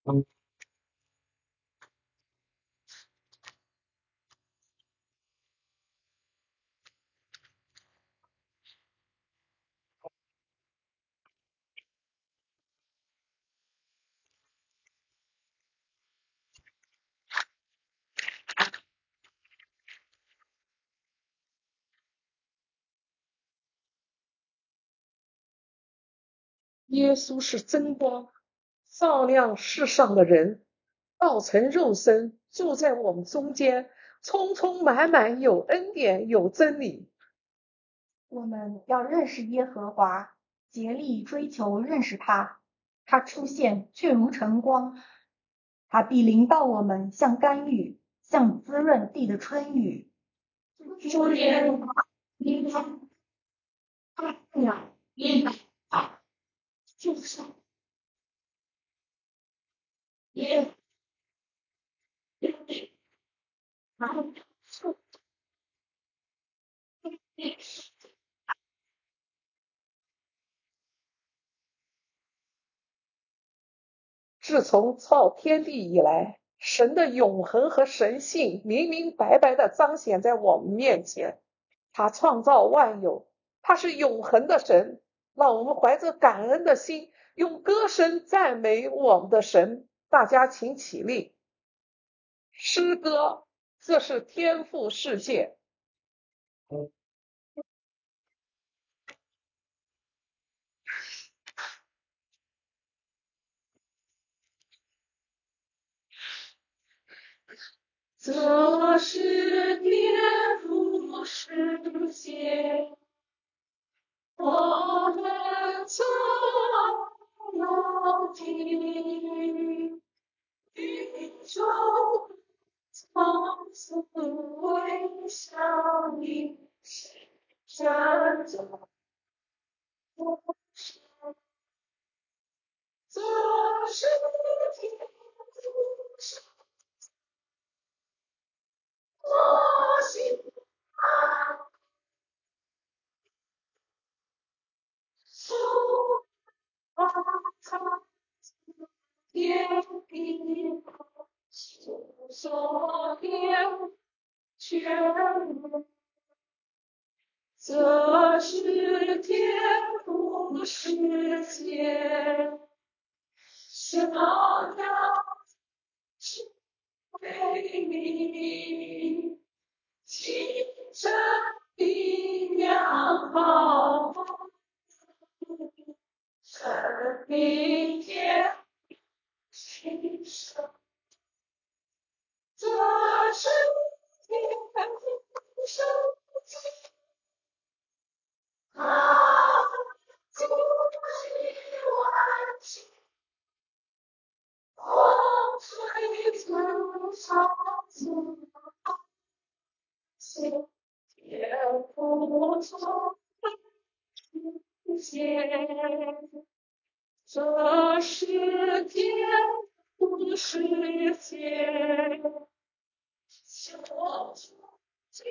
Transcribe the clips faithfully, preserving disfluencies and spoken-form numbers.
耶稣是真光，照亮世上的人，道成肉身，住在我们中间，充充满满有恩典，有真理。 我们要认识耶和华，竭力追求认识他。他出现却如晨光，他必临到我们，像甘雨，像滋润地的春雨。 主耶和华，你看，太阳一好，就是耶耶然处地。自从造天地以来，神的永恒和神性明明白白地彰显在我们面前。他创造万有，他是永恒的神。让我们怀着感恩的心，用歌声赞美我们的神。大家请起立。诗歌，这是天赋世界。这是天赋世界，我们从有地，宇宙从此微笑你，站着我是这是天赋世界，我心爱主啊，天地所有全部，这是天赋世界，想要为你清晨的阳光，生命天新生，这是天赋世界。啊，主是万情，风吹成沙子，心天赋从无限，这是天赋世界，小就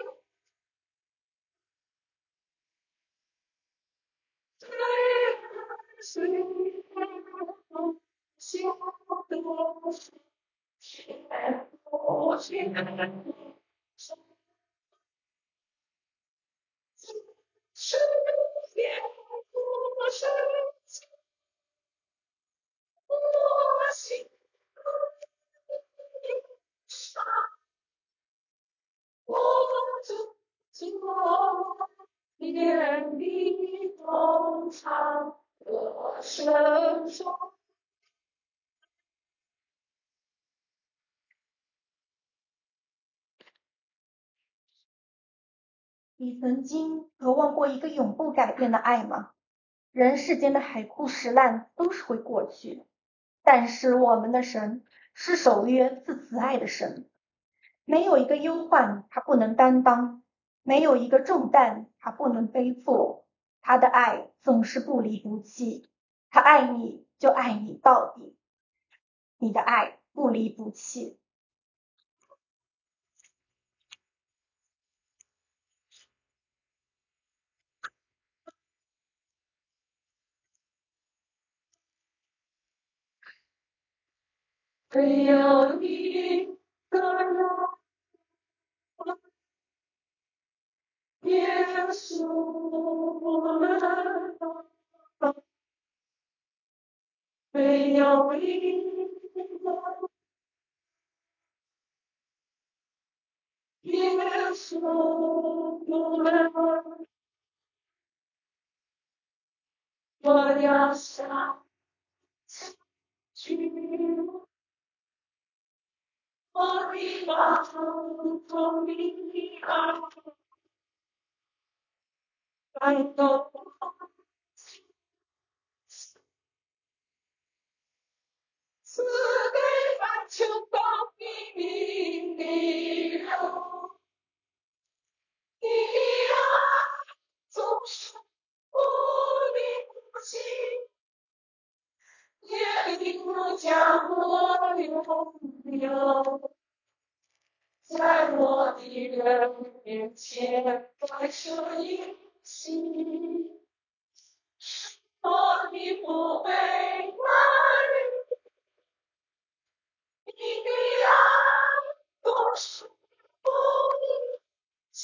对谁笑的是天赋世界。是天赋世界，我心上，我就做眼里动唱歌声中。 你曾经渴望过一个永不改变的爱吗？人世间的海枯石烂都是会过去，但是我们的神是守约赐慈爱的神，没有一个忧患他不能担当，没有一个重担他不能背负。他的爱总是不离不弃，他爱你就爱你到底，你的爱不离不弃。 没有一个人耶稣不能帮，没有一个耶稣不能帮，我要向前去，我的马从你而感动，慈悲反求到你命里头，你啊总是不离不弃，也并不将我拥有，在我的人面前摆设一席，我的不被爱，你的爱总是不离弃，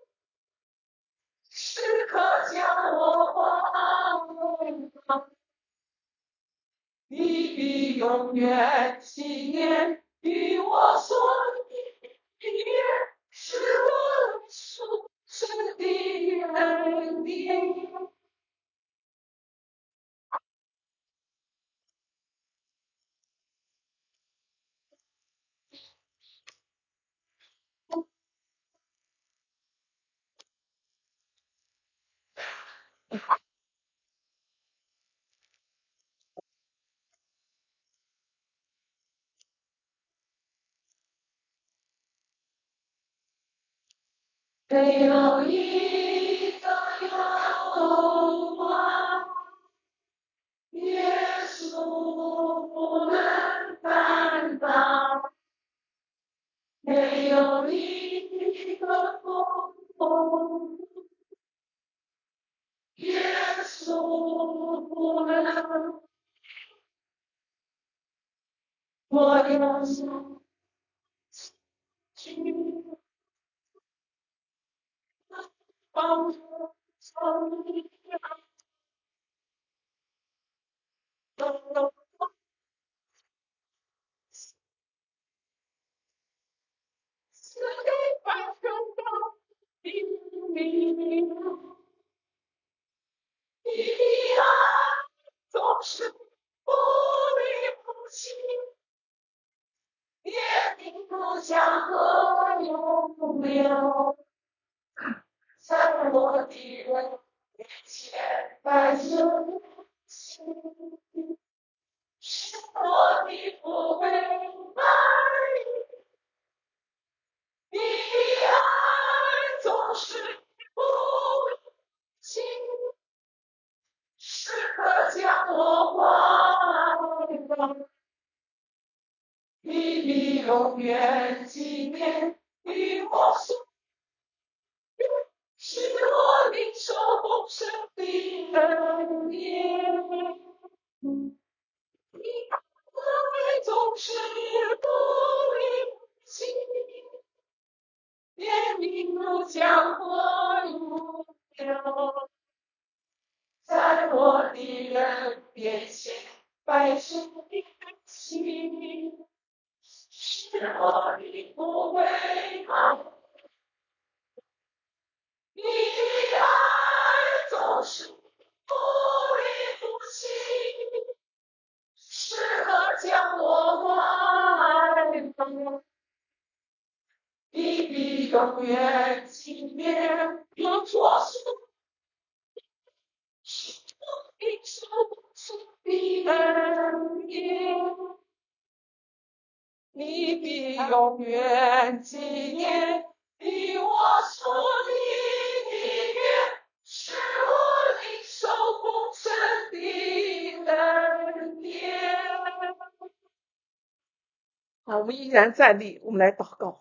时刻将我包围，你必永远纪念与我所立约，是我属神的恩典。没有一个有光，耶稣不能担当，没有一个风，耶稣不能，我要向去帮助从你而慈悲反正到黎明，你的爱总是不离不弃，也并不将何永留，在我的人面前摆设席，是我的不被爱，你的爱总是不离弃，时刻将我怀抱，你必永远纪念与我所有，是我领受丰盛的恩典。你的爱总是不离不弃，也并不将我永留，在我的人面前摆设一席，是我的不会爱，你的爱总是不离不弃，时刻将我怀抱，你必永远纪念我所受，是我领受主的恩典，你必永远纪念与我所立的约，是我领受丰盛的恩典。好，我们依然站立，我们来祷告。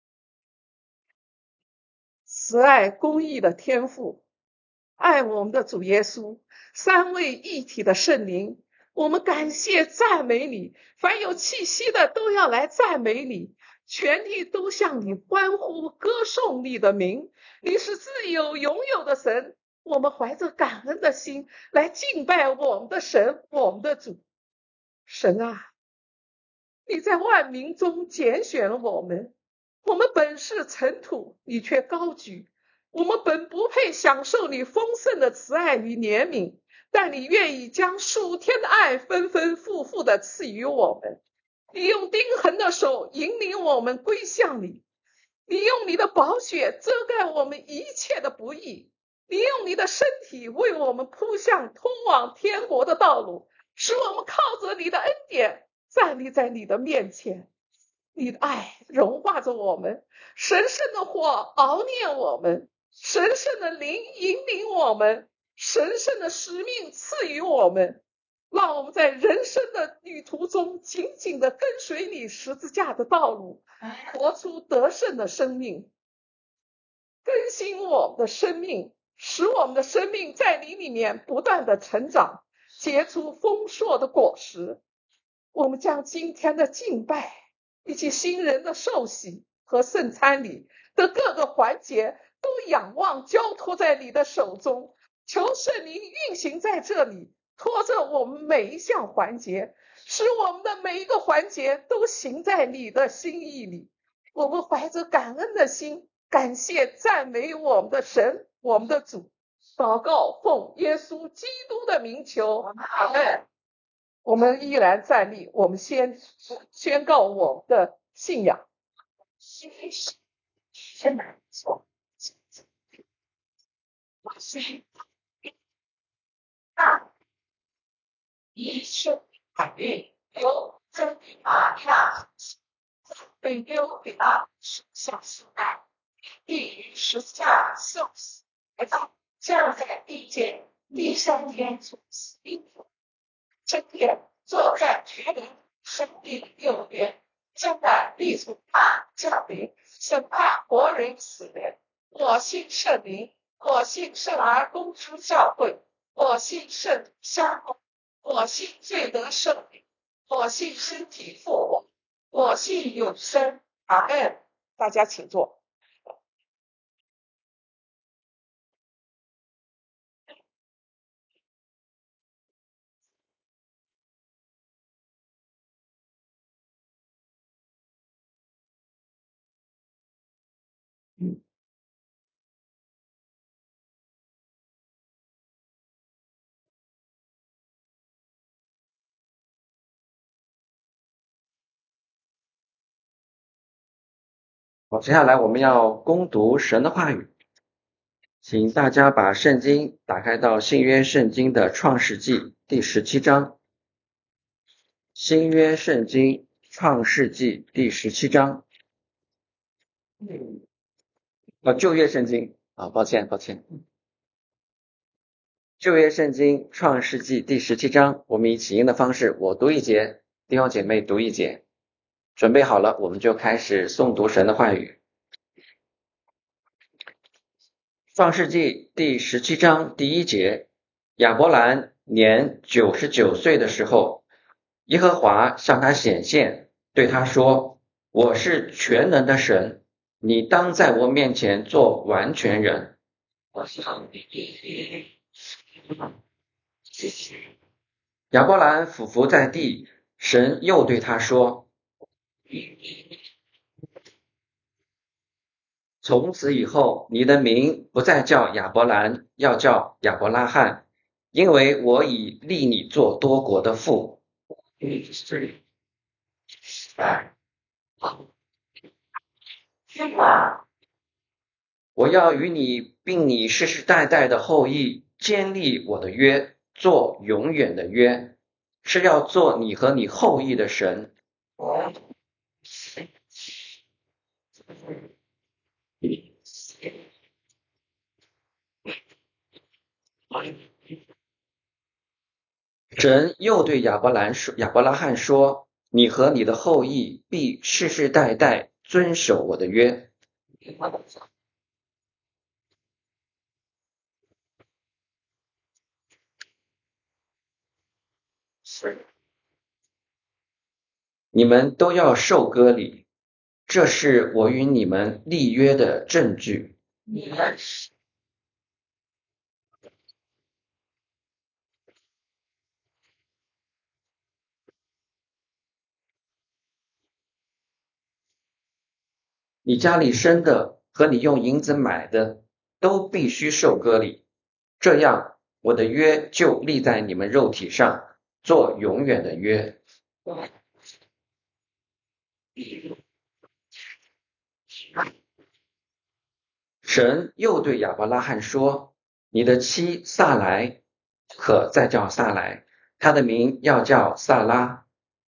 慈爱公义的天父，爱我们的主耶稣，三位一体的圣灵， 我们感谢赞美你，凡有气息的都要来赞美你，全地都向你欢呼歌颂你的名。你是自有永有的神，我们怀着感恩的心来敬拜我们的神，我们的主。神啊，你在万民中拣选了我们，我们本是尘土，你却高举。我们本不配享受你丰盛的慈爱与怜悯，但你愿意将数天的爱丰丰富富的赐予我们。你用钉痕的手引领我们归向你，你用你的宝血遮盖我们一切的不义，你用你的身体为我们铺向通往天国的道路，使我们靠着你的恩典站立在你的面前。你的爱融化着我们，神圣的火熬炼我们，神圣的灵引领我们，神圣的使命赐予我们，让我们在人生的旅途中紧紧地跟随你十字架的道路，活出得胜的生命，更新我们的生命，使我们的生命在你里面不断的成长，结出丰硕的果实。我们将今天的敬拜以及新人的受洗和圣餐礼的各个环节都仰望交托在你的手中，求圣灵运行在这里，拖着我们每一项环节，使我们的每一个环节都行在你的心意里。我们怀着感恩的心，感谢赞美我们的神，我们的主。祷告奉耶稣基督的名求，阿们。我们依然站立，我们先宣告我们的信仰。先来做，我宣告一切海运由真理马亚被丢给他手下时代，地狱十架受死，来到降在地界，第三天主死因府，真天坐在全人生命右边，将来立足他降临，审判活人死人。我信圣灵，我信圣而公之教会，我信圣徒相通，我信罪得赦免，我信身体复活，我信永生。阿们。大家请坐。嗯， 好，接下来我们要攻读神的话语，请大家把圣经打开到新约圣经的创世纪第十七章。新约圣经创世纪第十七章。呃，旧约圣经啊，抱歉抱歉。旧约圣经创世纪第十七章，我们以起音的方式，我读一节，弟兄姐妹读一节。准备好了，我们就开始诵读神的话语。创世纪第十七章第一节，亚伯兰年九十九岁的时候，耶和华向他显现，对他说：我是全能的神，你当在我面前做完全人。亚伯兰俯伏在地，神又对他说：从此以后，你的名不再叫亚伯兰，要叫亚伯拉罕，因为我已立你做多国的父。我要与你并你世世代代的后裔坚立我的约，做永远的约，是要做你和你后裔的神。神又对亚伯兰说，亚伯拉罕说：你和你的后裔必世世代代遵守我的约。 你们都要受割礼，这是我与你们立约的证据。你家里生的和你用银子买的都必须受割礼，这样我的约就立在你们肉体上，做永远的约。神又对亚伯拉罕说，你的妻萨来可再叫萨来，她的名要叫萨拉。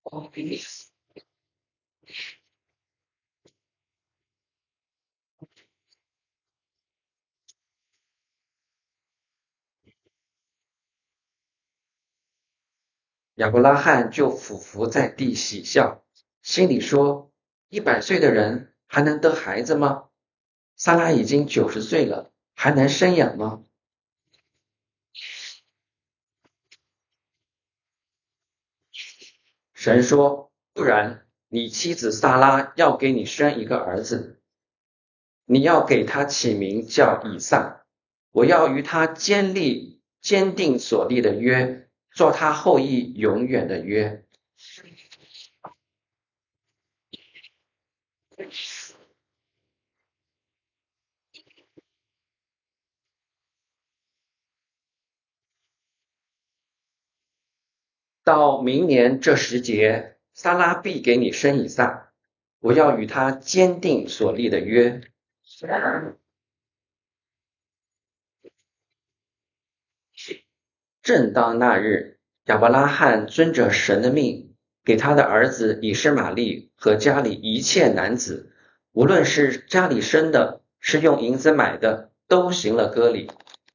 亚伯拉罕就俯伏在地喜笑，心里说，一百岁的人还能得孩子吗？萨拉已经九十岁了，还能生养吗？神说，不然，你妻子萨拉要给你生一个儿子，你要给他起名叫以撒，我要与他坚立坚定所立的约，做他后裔永远的约。到明年这时节，撒拉必给你生以撒，我要与他坚定所立的约。正当那日，亚伯拉罕遵着神的命，给他的儿子以实玛利和家里一切男子，无论是家里生的，是用银子买的，都行了割礼。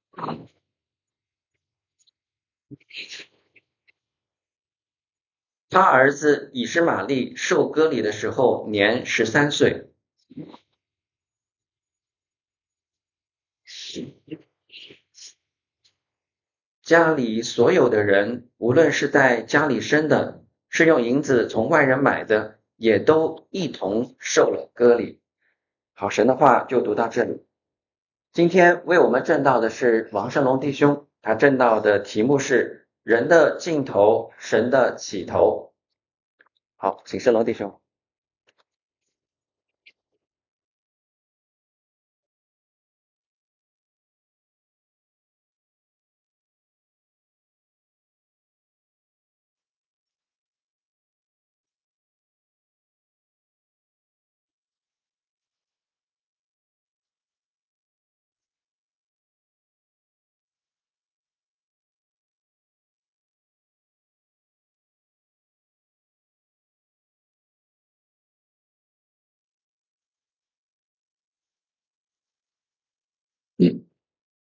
他儿子以实玛利受割礼的时候年十三岁。家里所有的人，无论是在家里生的，是用银子从外人买的，也都一同受了割礼。好，神的话就读到这里。今天为我们证道的是王胜龙弟兄，他证道的题目是人的尽头，神的起头。好，请胜龙弟兄。嗯，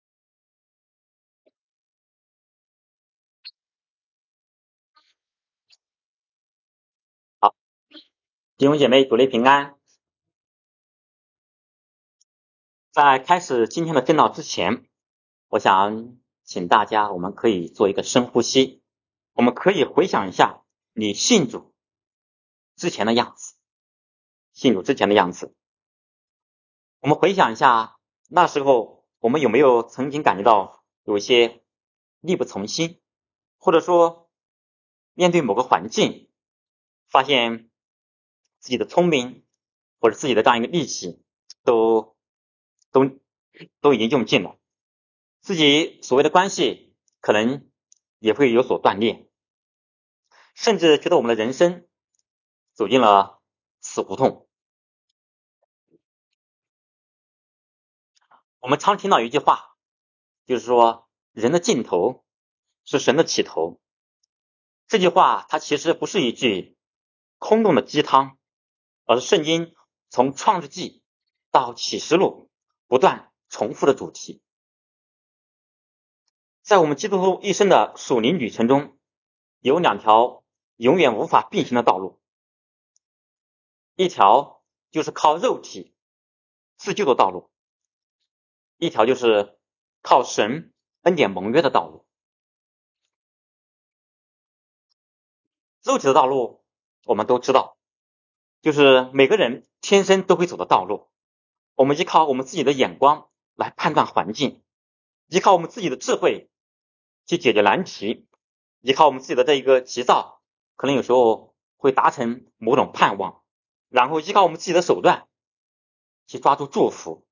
好，弟兄姐妹，主内平安。在开始今天的正道之前，我想请大家，我们可以做一个深呼吸，我们可以回想一下你信主之前的样子，信主之前的样子。我们回想一下，那时候我们有没有曾经感觉到有一些力不从心，或者说面对某个环境，发现自己的聪明或者自己的这样一个力气都都都已经用尽了，自己所谓的关系可能也会有所断裂，甚至觉得我们的人生走进了死胡同。我们常听到一句话，就是说人的尽头是神的起头。这句话它其实不是一句空洞的鸡汤，而是圣经从创世纪到启示录不断重复的主题。在我们基督徒一生的属灵旅程中，有两条永远无法并行的道路，一条就是靠肉体自救的道路，一条就是靠神恩典盟约的道路。 肉体的道路我们都知道，就是每个人天生都会走的道路，我们依靠我们自己的眼光来判断环境，依靠我们自己的智慧去解决难题，依靠我们自己的这一个急躁，可能有时候会达成某种盼望，然后依靠我们自己的手段去抓住祝福。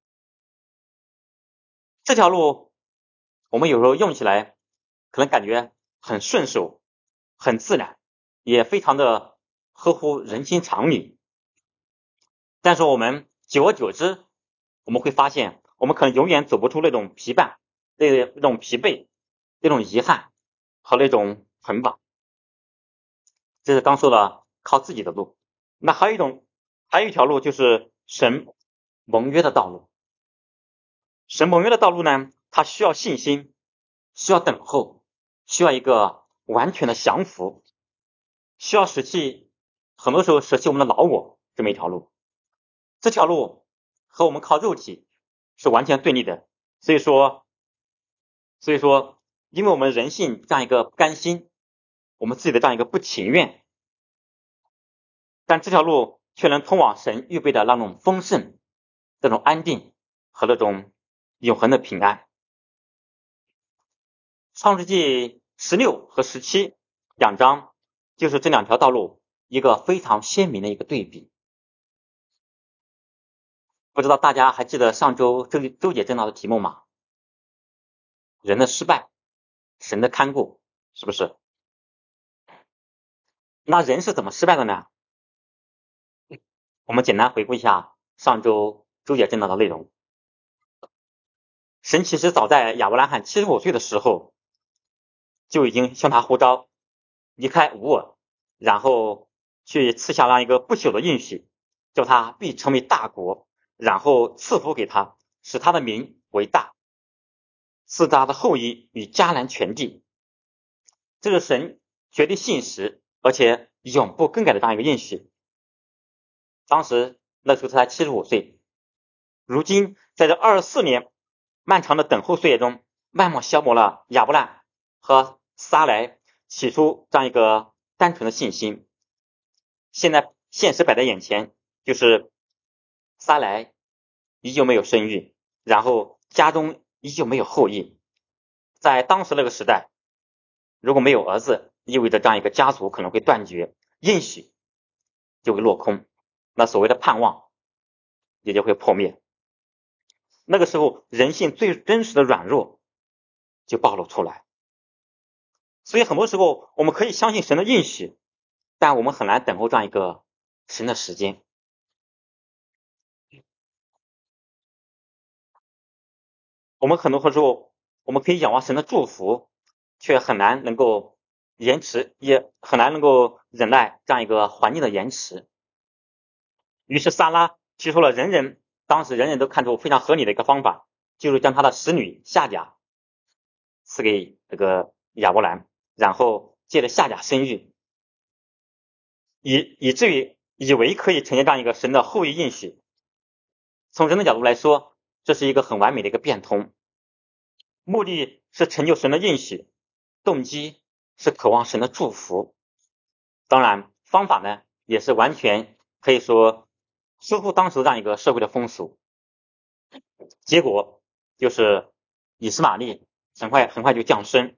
这条路我们有时候用起来可能感觉很顺手，很自然，也非常的合乎人心常理，但是我们久而久之，我们会发现我们可能永远走不出那种疲惫那那种疲惫那种遗憾和那种捆绑。这是刚说了靠自己的路。那还有一种还有一条路就是神盟约的道路。神盟约的道路呢，它需要信心，需要等候，需要一个完全的降服，需要舍弃，很多时候舍弃我们的老我，这么一条路。这条路和我们靠肉体是完全对立的，所以说所以说因为我们人性这样一个不甘心，我们自己的这样一个不情愿，但这条路却能通往神预备的那种丰盛，这种安定和那种永恒的平安。创世纪十六和十七两章就是这两条道路一个非常鲜明的一个对比。不知道大家还记得上周周周姐正道的题目吗？人的失败，神的看顾，是不是？那人是怎么失败的呢？我们简单回顾一下上周周姐正道的内容。神其实早在亚伯拉罕七十五岁的时候就已经向他呼召离开乌尔，然后去赐下了一个不朽的应许，叫他必成为大国，然后赐福给他，使他的名为大，赐他的后裔与迦南全地。这是神绝对信实而且永不更改的这样一个应许。当时那时候才七十五岁，如今在这二十四年漫长的等候岁月中，慢慢消磨了亚伯兰和撒来起初这样一个单纯的信心。现在现实摆在眼前，就是撒来依旧没有生育，然后家中依旧没有后裔。在当时那个时代，如果没有儿子，意味着这样一个家族可能会断绝，应许就会落空，那所谓的盼望也就会破灭。那个时候人性最真实的软弱就暴露出来。所以很多时候我们可以相信神的应许，但我们很难等候这样一个神的时间。我们很多时候我们可以仰望神的祝福，却很难能够延迟，也很难能够忍耐这样一个环境的延迟。于是撒拉提出了人人当时人人都看出非常合理的一个方法，就是将他的使女夏甲赐给这个亚伯兰，然后借着夏甲生育，以以至于以为可以呈现这样一个神的后裔应许。从人的角度来说，这是一个很完美的一个变通，目的是成就神的应许，动机是渴望神的祝福。当然方法呢也是完全可以说出乎当时这样一个社会的风俗。结果就是以实玛利很快很快就降生。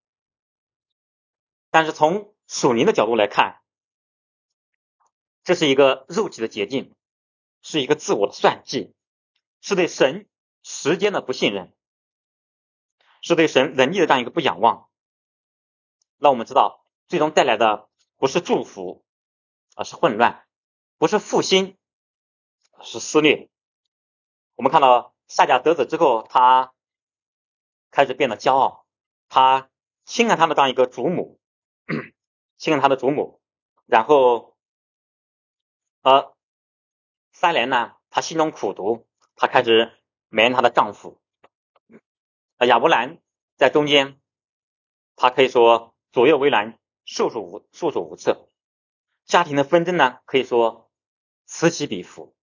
但是从属灵的角度来看，这是一个肉体的捷径，是一个自我的算计，是对神时间的不信任，是对神能力的这样一个不仰望。那我们知道最终带来的不是祝福，而是混乱，不是复兴，而是撕裂。我们看到夏甲得子之后，他开始变得骄傲，他轻看他的这样一个主母，轻看他的主母，然后呃撒莲呢，她心中苦毒，她开始埋怨她的丈夫。呃亚伯兰在中间，他可以说左右为难，束手无束手无策。家庭的纷争呢，可以说此起彼伏。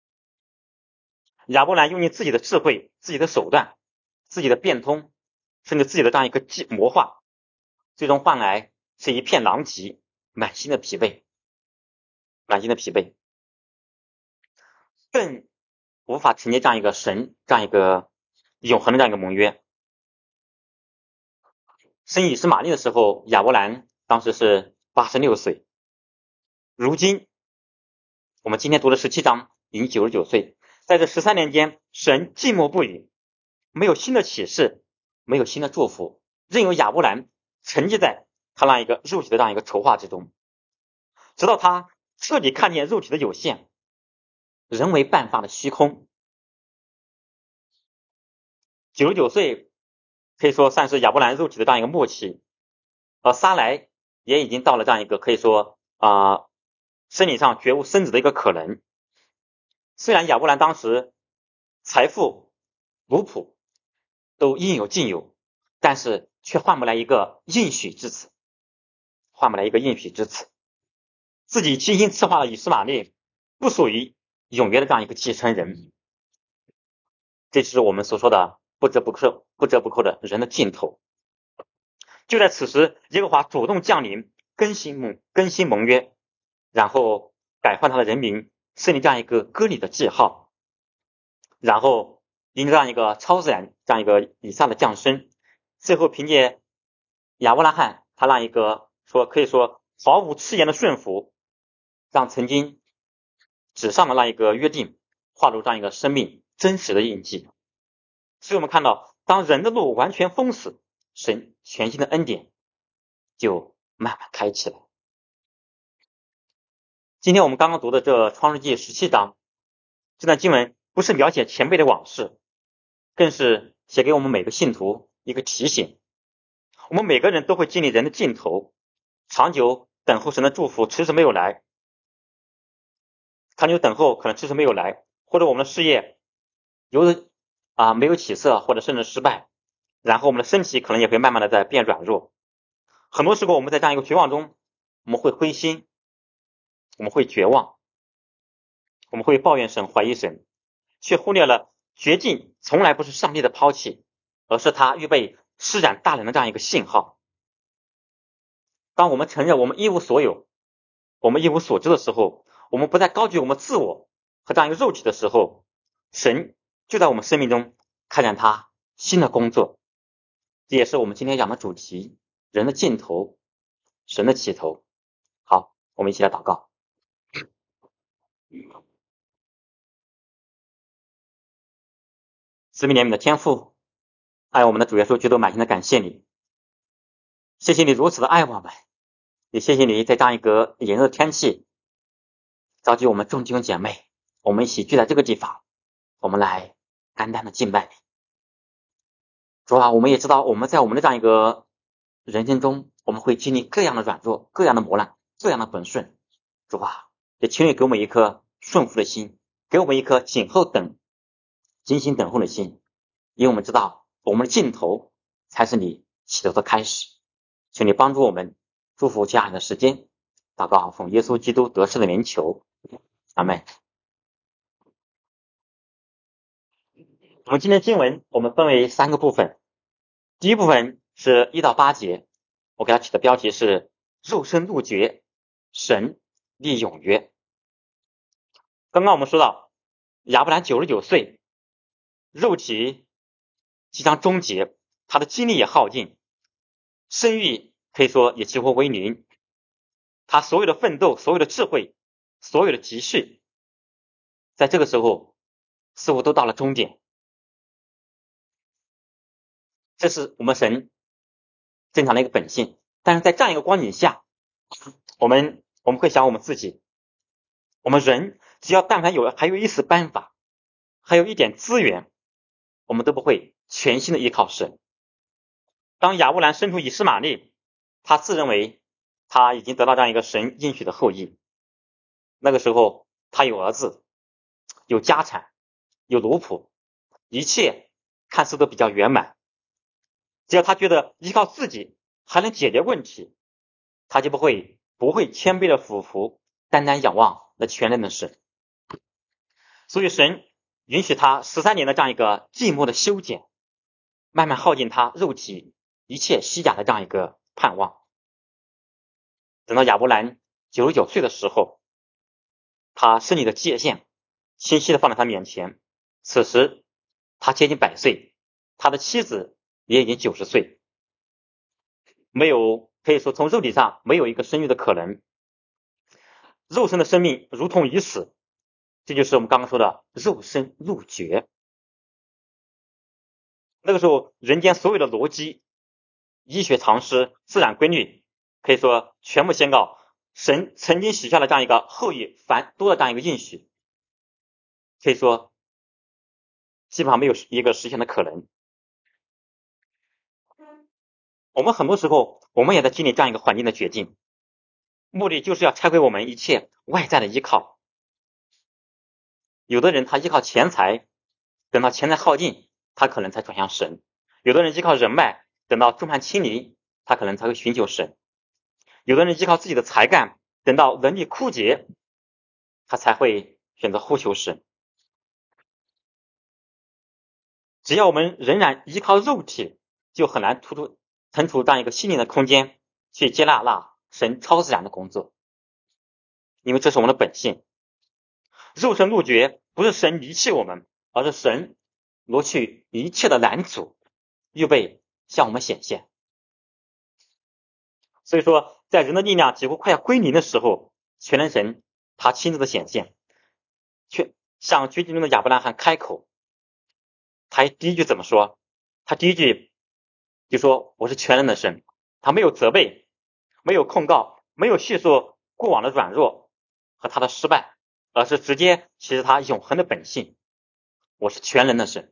亚伯兰用尽自己的智慧、自己的手段、自己的变通，甚至自己的这样一个计谋划，最终换来是一片狼藉， 满心的疲惫，满心的疲惫，更无法承接这样一个神这样一个永恒的这样一个盟约。生以实玛利的时候，亚伯兰当时是八十六岁，如今我们今天读的十七章已经九十九岁。在这十三年间，神静默不语，没有新的启示，没有新的祝福，任由亚伯兰沉浸在他那一个肉体的这样一个筹划之中，直到他彻底看见肉体的有限，人为办法的虚空。九十九岁可以说算是亚伯兰肉体的这样一个末期，而撒莱也已经到了这样一个可以说啊、呃、生理上绝无生子的一个可能。虽然亚伯兰当时财富奴仆都应有尽有，但是却换不来一个应许之子，换不来一个应许之子。自己精心策划了以实玛利不属于永约的这样一个继承人，这就是我们所说的不折不扣不折不扣的人的尽头。就在此时，耶和华主动降临，更新盟更新盟约，然后改换他的人民，设立这样一个割礼的记号，然后因这样一个超自然这样一个以撒的降生，最后凭借亚伯拉罕他那一个说可以说毫无迟延的顺服，让曾经纸上的那一个约定化入这样一个生命真实的印记。所以我们看到，当人的路完全封死，神全新的恩典就慢慢开启了。今天我们刚刚读的这创世纪十七章，这段经文不是描写前辈的往事，更是写给我们每个信徒一个提醒。我们每个人都会经历人的尽头，长久等候神的祝福迟迟没有来，长久等候可能迟迟没有来，或者我们的事业有的啊没有起色，或者甚至失败，然后我们的身体可能也会慢慢的在变软弱。很多时候我们在这样一个绝望中，我们会灰心，我们会绝望，我们会抱怨神，怀疑神，却忽略了绝境从来不是上帝的抛弃，而是他预备施展大能的这样一个信号。当我们承认我们一无所有，我们一无所知的时候，我们不再高举我们自我和这样一个肉体的时候，神就在我们生命中开展他新的工作。这也是我们今天讲的主题，人的尽头，神的起头。好，我们一起来祷告。慈悲怜悯的天父，爱我们的主耶稣基督，满心的感谢你，谢谢你如此的爱我们，也谢谢你在这样一个炎热天气召集我们众弟兄姐妹，我们一起聚在这个地方，我们来单单的敬拜你。主啊，我们也知道我们在我们的这样一个人生中，我们会经历各样的软弱，各样的磨难，各样的本顺。主啊，也请你给我们一颗顺服的心，给我们一颗静候等精心等候的心，因为我们知道我们的尽头才是你起头的开始。请你帮助我们，祝福接下来的时间。祷告奉耶稣基督得胜的名求，阿们。我们今天经文我们分为三个部分，第一部分是一到八节，我给它起的标题是肉身怒绝，神立永约。刚刚我们说到亚伯兰九十九岁，肉体即将终结，他的精力也耗尽，生育可以说也几乎为零，他所有的奋斗，所有的智慧，所有的积蓄，在这个时候似乎都到了终点。这是我们神正常的一个本性，但是在这样一个光景下，我们我们会想我们自己，我们人只要但凡有还有一丝办法，还有一点资源，我们都不会全心的依靠神。当亚伯兰生出以实玛利，他自认为他已经得到这样一个神应许的后裔，那个时候他有儿子，有家产，有奴仆，一切看似都比较圆满。只要他觉得依靠自己还能解决问题，他就不会不会谦卑的俯伏，单单仰望那全能的神。所以神允许他十三年的这样一个寂寞的修剪，慢慢耗尽他肉体一切虚假的这样一个盼望。 等到亚伯兰九十九岁的时候，他身体的界限清晰的放在他面前。此时他接近百岁，他的妻子也已经九十岁，没有，可以说从肉体上没有一个生育的可能，肉身的生命如同已死，这就是我们刚刚说的肉身入绝。那个时候人间所有的逻辑、医学常识、自然规律，可以说全部宣告神曾经许下了这样一个后裔繁多的这样一个应许，可以说基本上没有一个实现的可能。我们很多时候我们也在经历这样一个环境的绝境，目的就是要拆毁我们一切外在的依靠。有的人他依靠钱财，等到钱财耗尽，他可能才转向神；有的人依靠人脉，等到众叛亲离，他可能才会寻求神；有的人依靠自己的才干，等到能力枯竭，他才会选择呼求神。只要我们仍然依靠肉体，就很难突出腾出这样一个心灵的空间去接纳那神超自然的工作，因为这是我们的本性。肉身入绝不是神离弃我们，而是神挪去一切的拦阻，预备向我们显现。所以说在人的力量几乎快要归零的时候，全能神他亲自的显现，却向绝境中的亚伯拉罕开口。他第一句怎么说？他第一句就说我是全能的神，他没有责备，没有控告，没有叙述过往的软弱和他的失败，而是直接其实他永恒的本性，我是全能的神。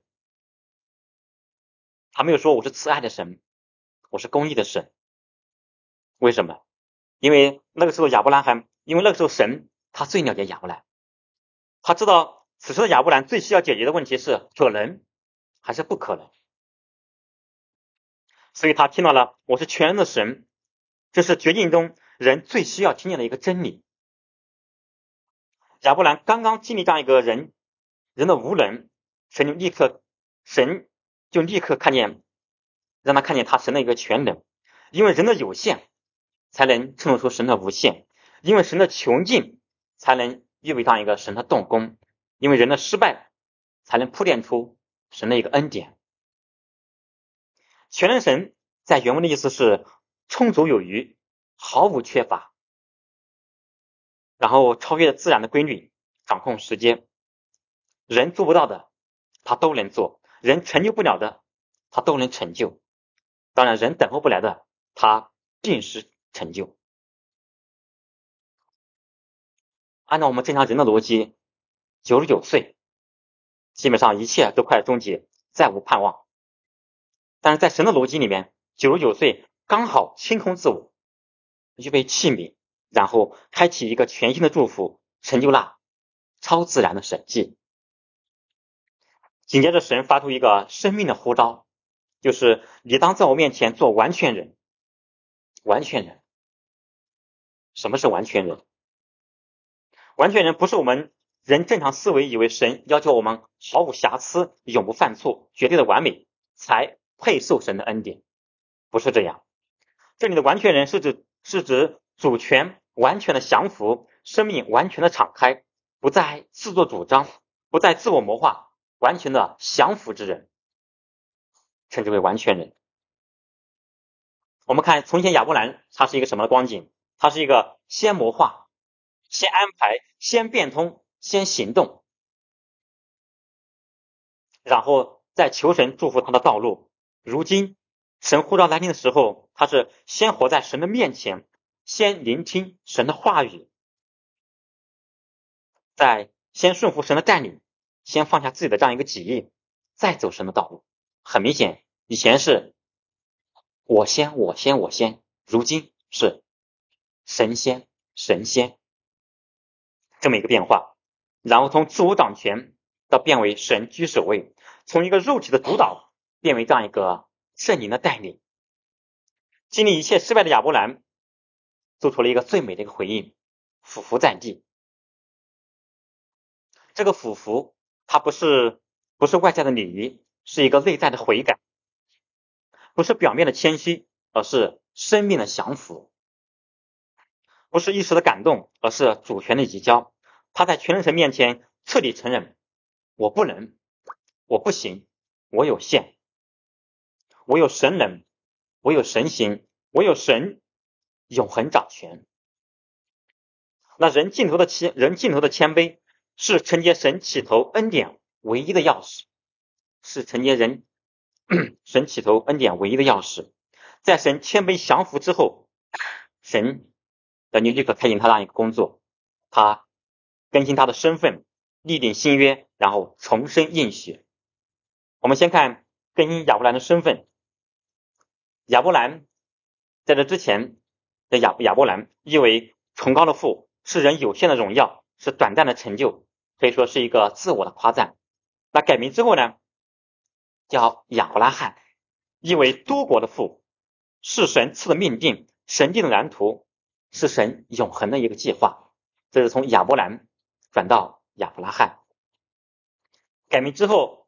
他没有说我是慈爱的神，我是公义的神。为什么？因为那个时候亚伯拉罕，因为那个时候神他最了解亚伯兰，他知道此时的亚伯兰最需要解决的问题是可能还是不可能，所以他听到了我是全能的神，这是绝境中人最需要听见的一个真理。亚伯兰刚刚经历这样一个人人的无能，神就立刻神就立刻看见，让他看见他神的一个全能，因为人的有限才能衬托出神的无限，因为神的穷尽才能预备上一个神的动工，因为人的失败才能铺垫出神的一个恩典。全能神在原文的意思是充足有余，毫无缺乏，然后超越自然的规律，掌控时间，人做不到的他都能做，人成就不了的他都能成就，当然人等候不来的他定时成就。按照我们正常人的逻辑，九十九岁基本上一切都快终结，再无盼望。但是在神的逻辑里面，九十九岁刚好清空自我，预备器皿，然后开启一个全新的祝福，成就那超自然的神迹。紧接着神发出一个生命的呼召，就是你当在我面前做完全人。完全人，什么是完全人？完全人不是我们人正常思维以为神要求我们毫无瑕疵，永不犯错，绝对的完美才配受神的恩典，不是这样。这里的完全人是指是指主权完全的降服，生命完全的敞开，不再自作主张，不再自我谋划，完全的降服之人，称之为完全人。我们看从前亚伯兰他是一个什么的光景？他是一个先谋划，先安排，先变通，先行动，然后再求神祝福他的道路。如今神呼召来临的时候，他是先活在神的面前，先聆听神的话语，再先顺服神的带领，先放下自己的这样一个己意，再走神的道路。很明显，以前是我先我先我先，如今是神先神先，这么一个变化。然后从自我掌权到变为神居首位，从一个肉体的主导变为这样一个圣灵的带领。经历一切失败的亚伯兰做出了一个最美的一个回应，俯伏在地。这个俯伏它不是不是外在的礼仪，是一个内在的悔改，不是表面的谦虚，而是生命的降服。 不是一时的感动，而是主权的移交。他在全能神面前彻底承认，我不能，我不行，我有限，我有神能，我有神行，我有神永恒掌权。那人尽头的谦人尽头的谦卑，是承接神起头恩典唯一的钥匙，是承接人神起头恩典唯一的钥匙。在神谦卑降服之后，神的就立刻开启他这样一个工作，他更新他的身份，立定新约，然后重申应许。我们先看更新亚伯兰的身份。亚伯兰在这之前的亚亚伯兰意为崇高的父，是人有限的荣耀，是短暂的成就，可以说是一个自我的夸赞。那改名之后呢，叫亚伯拉罕，意为多国的父，是神赐的命定，神定的蓝图，是神永恒的一个计划。这是从亚伯兰转到亚伯拉罕。改名之后，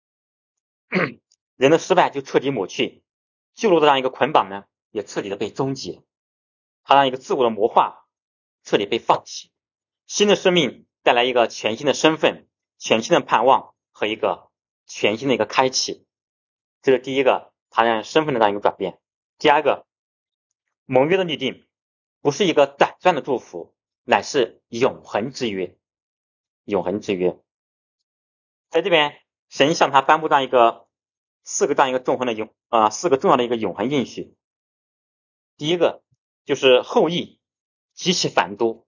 人的失败就彻底抹去，旧路的这样一个捆绑呢，也彻底的被终结，他让一个自我的魔化彻底被放弃，新的生命带来一个全新的身份、全新的盼望和一个全新的一个开启。这是第一个，他让身份的这样一个转变。第二个，盟约的立定不是一个短暂的祝福，乃是永恒之约。永恒之约，在这边神向他颁布这样一个四个这样一个纵横的永啊、呃、四个重要的一个永恒应许。第一个就是后裔极其繁多，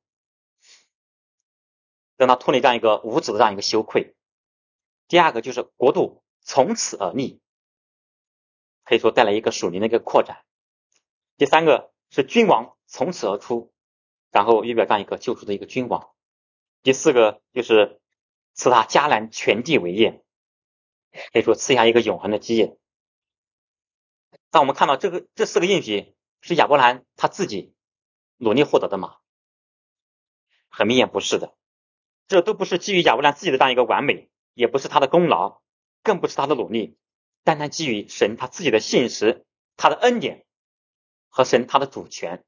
让他脱离这样一个无止的这样一个羞愧。第二个就是国度从此而立，可以说带来一个属灵的一个扩展。第三个是君王从此而出，然后预表这样一个救赎的一个君王。第四个就是赐他迦南全地为业，可以说赐下一个永恒的基业。当我们看到这个这四个应许是亚伯兰他自己努力获得的吗？很明显不是的，这都不是基于亚伯兰自己的这样一个完美，也不是他的功劳，更不是他的努力，单单基于神他自己的信实，他的恩典和神他的主权。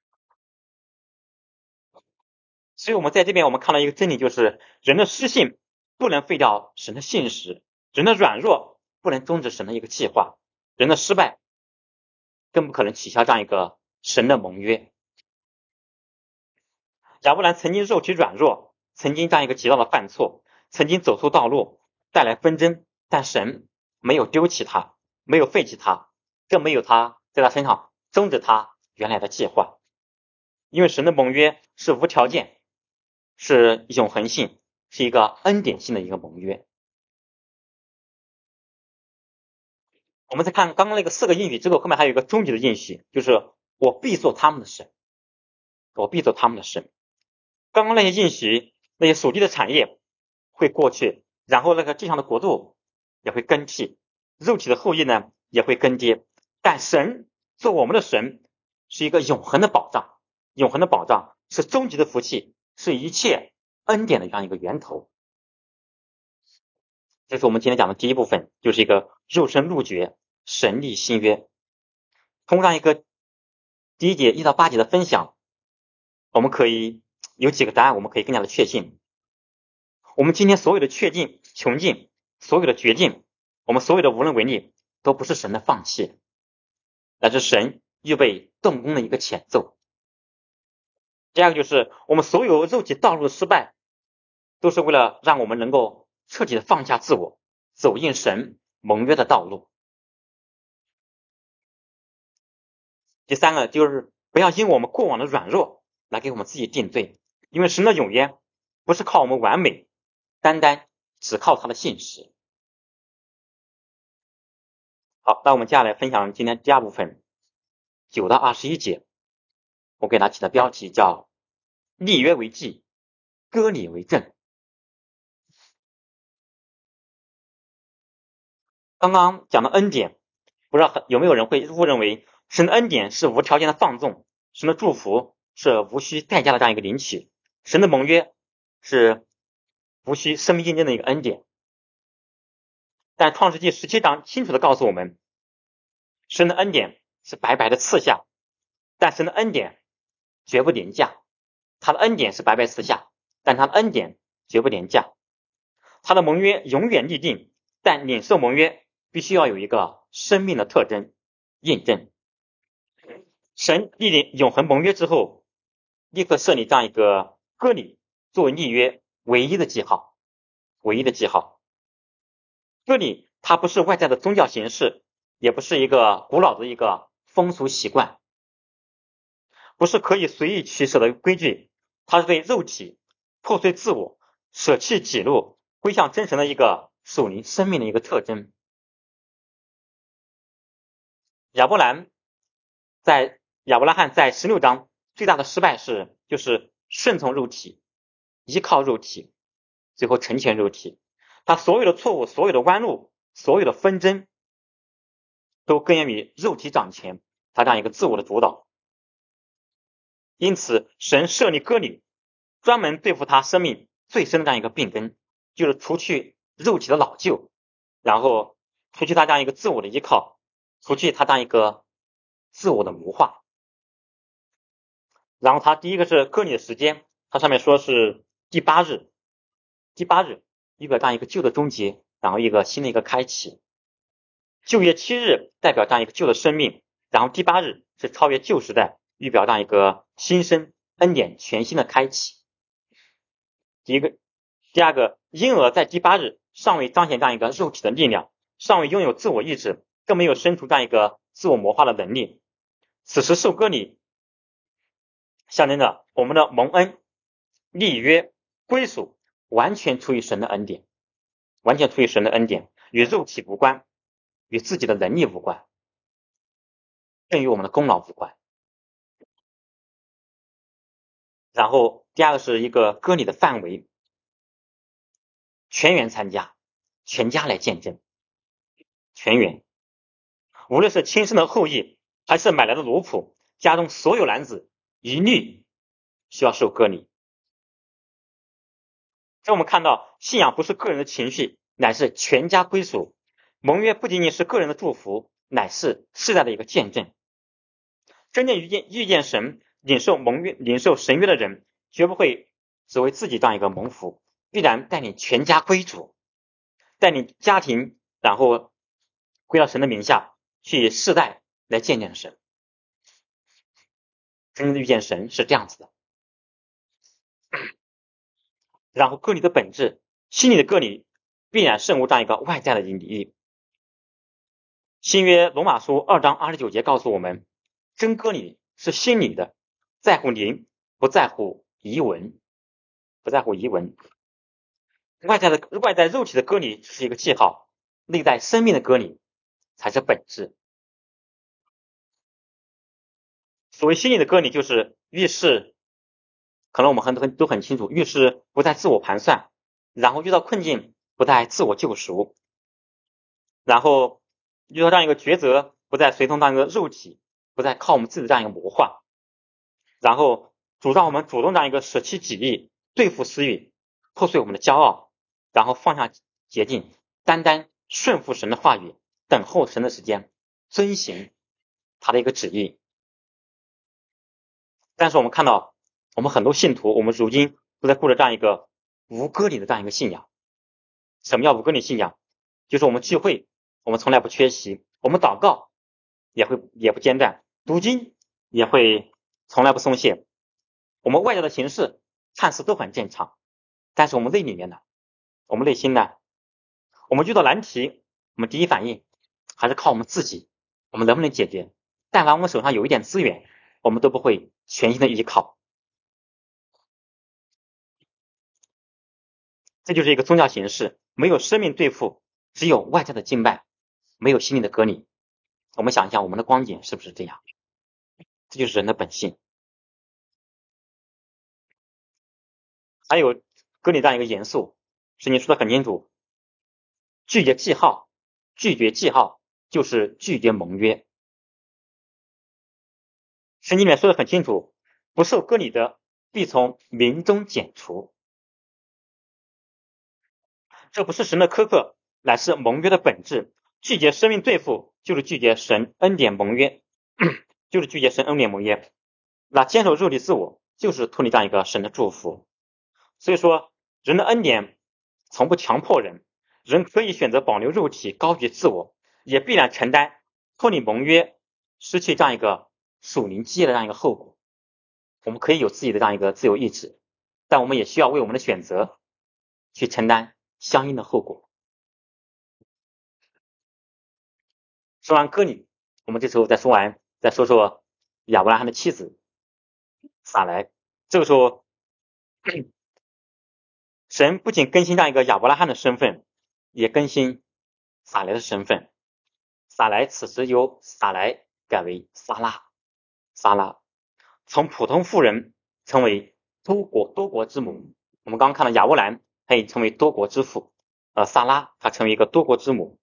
所以我们在这边我们看到一个真理，就是人的失信不能废掉神的信实，人的软弱不能终止神的一个计划，人的失败更不可能取消这样一个神的盟约。亚伯兰曾经肉体软弱，曾经这样一个极大的犯错，曾经走错道路，带来纷争，但神没有丢弃他，没有废弃他，更没有他在他身上终止他原来的计划。因为神的盟约是无条件，是永恒性，是一个恩典性的一个盟约。我们再看刚刚那个四个应许之后，后面还有一个终极的应许，就是我必做他们的神，我必做他们的神。刚刚那些应许，那些属地的产业会过去，然后那个地上的国度也会更替，肉体的后裔呢也会更迭，但神做我们的神是一个永恒的保障，永恒的保障是终极的福气，是一切恩典的这样一个源头。这是我们今天讲的第一部分，就是一个肉身入决，神立新约。通过这样一个第一节一到八节的分享，我们可以有几个答案，我们可以更加的确信。我们今天所有的确定、穷尽，所有的决定，我们所有的无能为力，都不是神的放弃，乃是神预备动工的一个前奏。第二个就是我们所有肉体道路的失败，都是为了让我们能够彻底的放下自我，走进神盟约的道路。第三个就是不要因我们过往的软弱来给我们自己定罪，因为神的永约不是靠我们完美，单单只靠他的信实。好，那我们接下来分享今天第二部分九到二十一节，我给它起的标题叫立约为记，割礼为证。刚刚讲的恩典，不知道有没有人会误认为神的恩典是无条件的放纵，神的祝福是无需代价的这样一个领取，神的盟约是无需生命印证的一个恩典。但创世纪十七章清楚的告诉我们，神的恩典是白白的赐下，但神的恩典绝不廉价，他的恩典是白白赐下，但他的恩典绝不廉价，他的盟约永远立定，但领受盟约必须要有一个生命的特征印证。神立定永恒盟约之后，立刻设立这样一个割礼作为立约唯一的记号，唯一的记号。割礼它不是外在的宗教形式，也不是一个古老的一个风俗习惯，不是可以随意取舍的规矩，它是对肉体破碎自我、舍弃己路、归向真神的一个属灵生命的一个特征。亚伯兰在亚伯拉罕在十六章最大的失败是就是顺从肉体，依靠肉体，最后成全肉体。他所有的错误、所有的弯路、所有的纷争都根源于肉体掌权，他这样一个自我的主导。因此神设立割礼专门对付他生命最深的这样一个病根，就是除去肉体的老旧，然后除去他这样一个自我的依靠，除去他这样一个自我的魔化。然后他第一个是割礼的时间，它上面说是第八日，第八日预表这样一个旧的终结，然后一个新的一个开启。旧约七日代表这样一个旧的生命，然后第八日是超越旧时代，预表这样一个新生恩典全新的开启。第一个，第二个，婴儿在第八日尚未彰显这样一个肉体的力量，尚未拥有自我意志，更没有生出这样一个自我魔化的能力。此时受割礼象征着我们的蒙恩、立约、归属完全出于神的恩典，完全出于神的恩典，与肉体无关，与自己的能力无关，更与我们的功劳无关。然后第二个是一个割礼的范围，全员参加，全家来见证，全员，无论是亲生的后裔还是买来的奴仆，家中所有男子一律需要受割礼。这我们看到信仰不是个人的情绪，乃是全家归属。盟约不仅仅是个人的祝福，乃是世代的一个见证。真正遇见遇见神，领受盟约、领受神约的人，绝不会只为自己这样一个蒙福，必然带领全家归主，带领家庭，然后归到神的名下，去世代来见证神。真正的遇见神是这样子的。然后割礼的本质，心里的割礼必然胜过这样一个外在的礼仪。新约罗马书二章二十九节告诉我们，真割礼是心里的，在乎灵，不在乎仪文，不在乎仪文。外在的外在肉体的割礼是一个记号，内在生命的割礼才是本质。所谓心里的割礼，就是遇事，可能我们很多都很清楚，遇事不再自我盘算，然后遇到困境不再自我救赎，然后遇到这样一个抉择不再随从这样一个肉体，不再靠我们自己的这样一个魔化，然后主让我们主动这样一个舍弃己利，对付私欲，破碎我们的骄傲，然后放下捷径，单单顺服神的话语，等候神的时间，遵行他的一个旨意。但是我们看到我们很多信徒，我们如今都在过着这样一个无割礼的这样一个信仰。什么叫无割礼信仰？就是我们聚会我们从来不缺席，我们祷告也会也不间断，读经也会从来不松懈，我们外在的形式看似都很正常，但是我们内里面呢，我们内心呢，我们遇到难题，我们第一反应还是靠我们自己，我们能不能解决？但凡我们手上有一点资源，我们都不会全心的依靠。这就是一个宗教形式，没有生命对付，只有外在的敬拜，没有心灵的割礼。我们想一下我们的光景是不是这样？这就是人的本性。还有割礼这样一个严肃，圣经说的很清楚，拒绝记号，拒绝记号就是拒绝盟约。圣经里面说的很清楚，不受割礼的必从民中剪除。这不是神的苛刻，乃是盟约的本质。拒绝生命对付就是拒绝神恩典盟约，就是拒绝神恩典盟约。 那坚守肉体自我就是脱离这样一个神的祝福。所以说人的恩典从不强迫人，人可以选择保留肉体高举自我，也必然承担脱离盟约失去这样一个属灵基业的这样一个后果。我们可以有自己的这样一个自由意志，但我们也需要为我们的选择去承担相应的后果。说完歌里，我们这时候再说完再说说亚伯拉罕的妻子撒莱。这个时候神不仅更新这样一个亚伯拉罕的身份，也更新撒莱的身份。撒莱此时由撒莱改为撒拉，撒拉从普通妇人成为多国多国之母。我们刚刚看到亚伯兰他也成为多国之父，呃，撒拉他成为一个多国之母。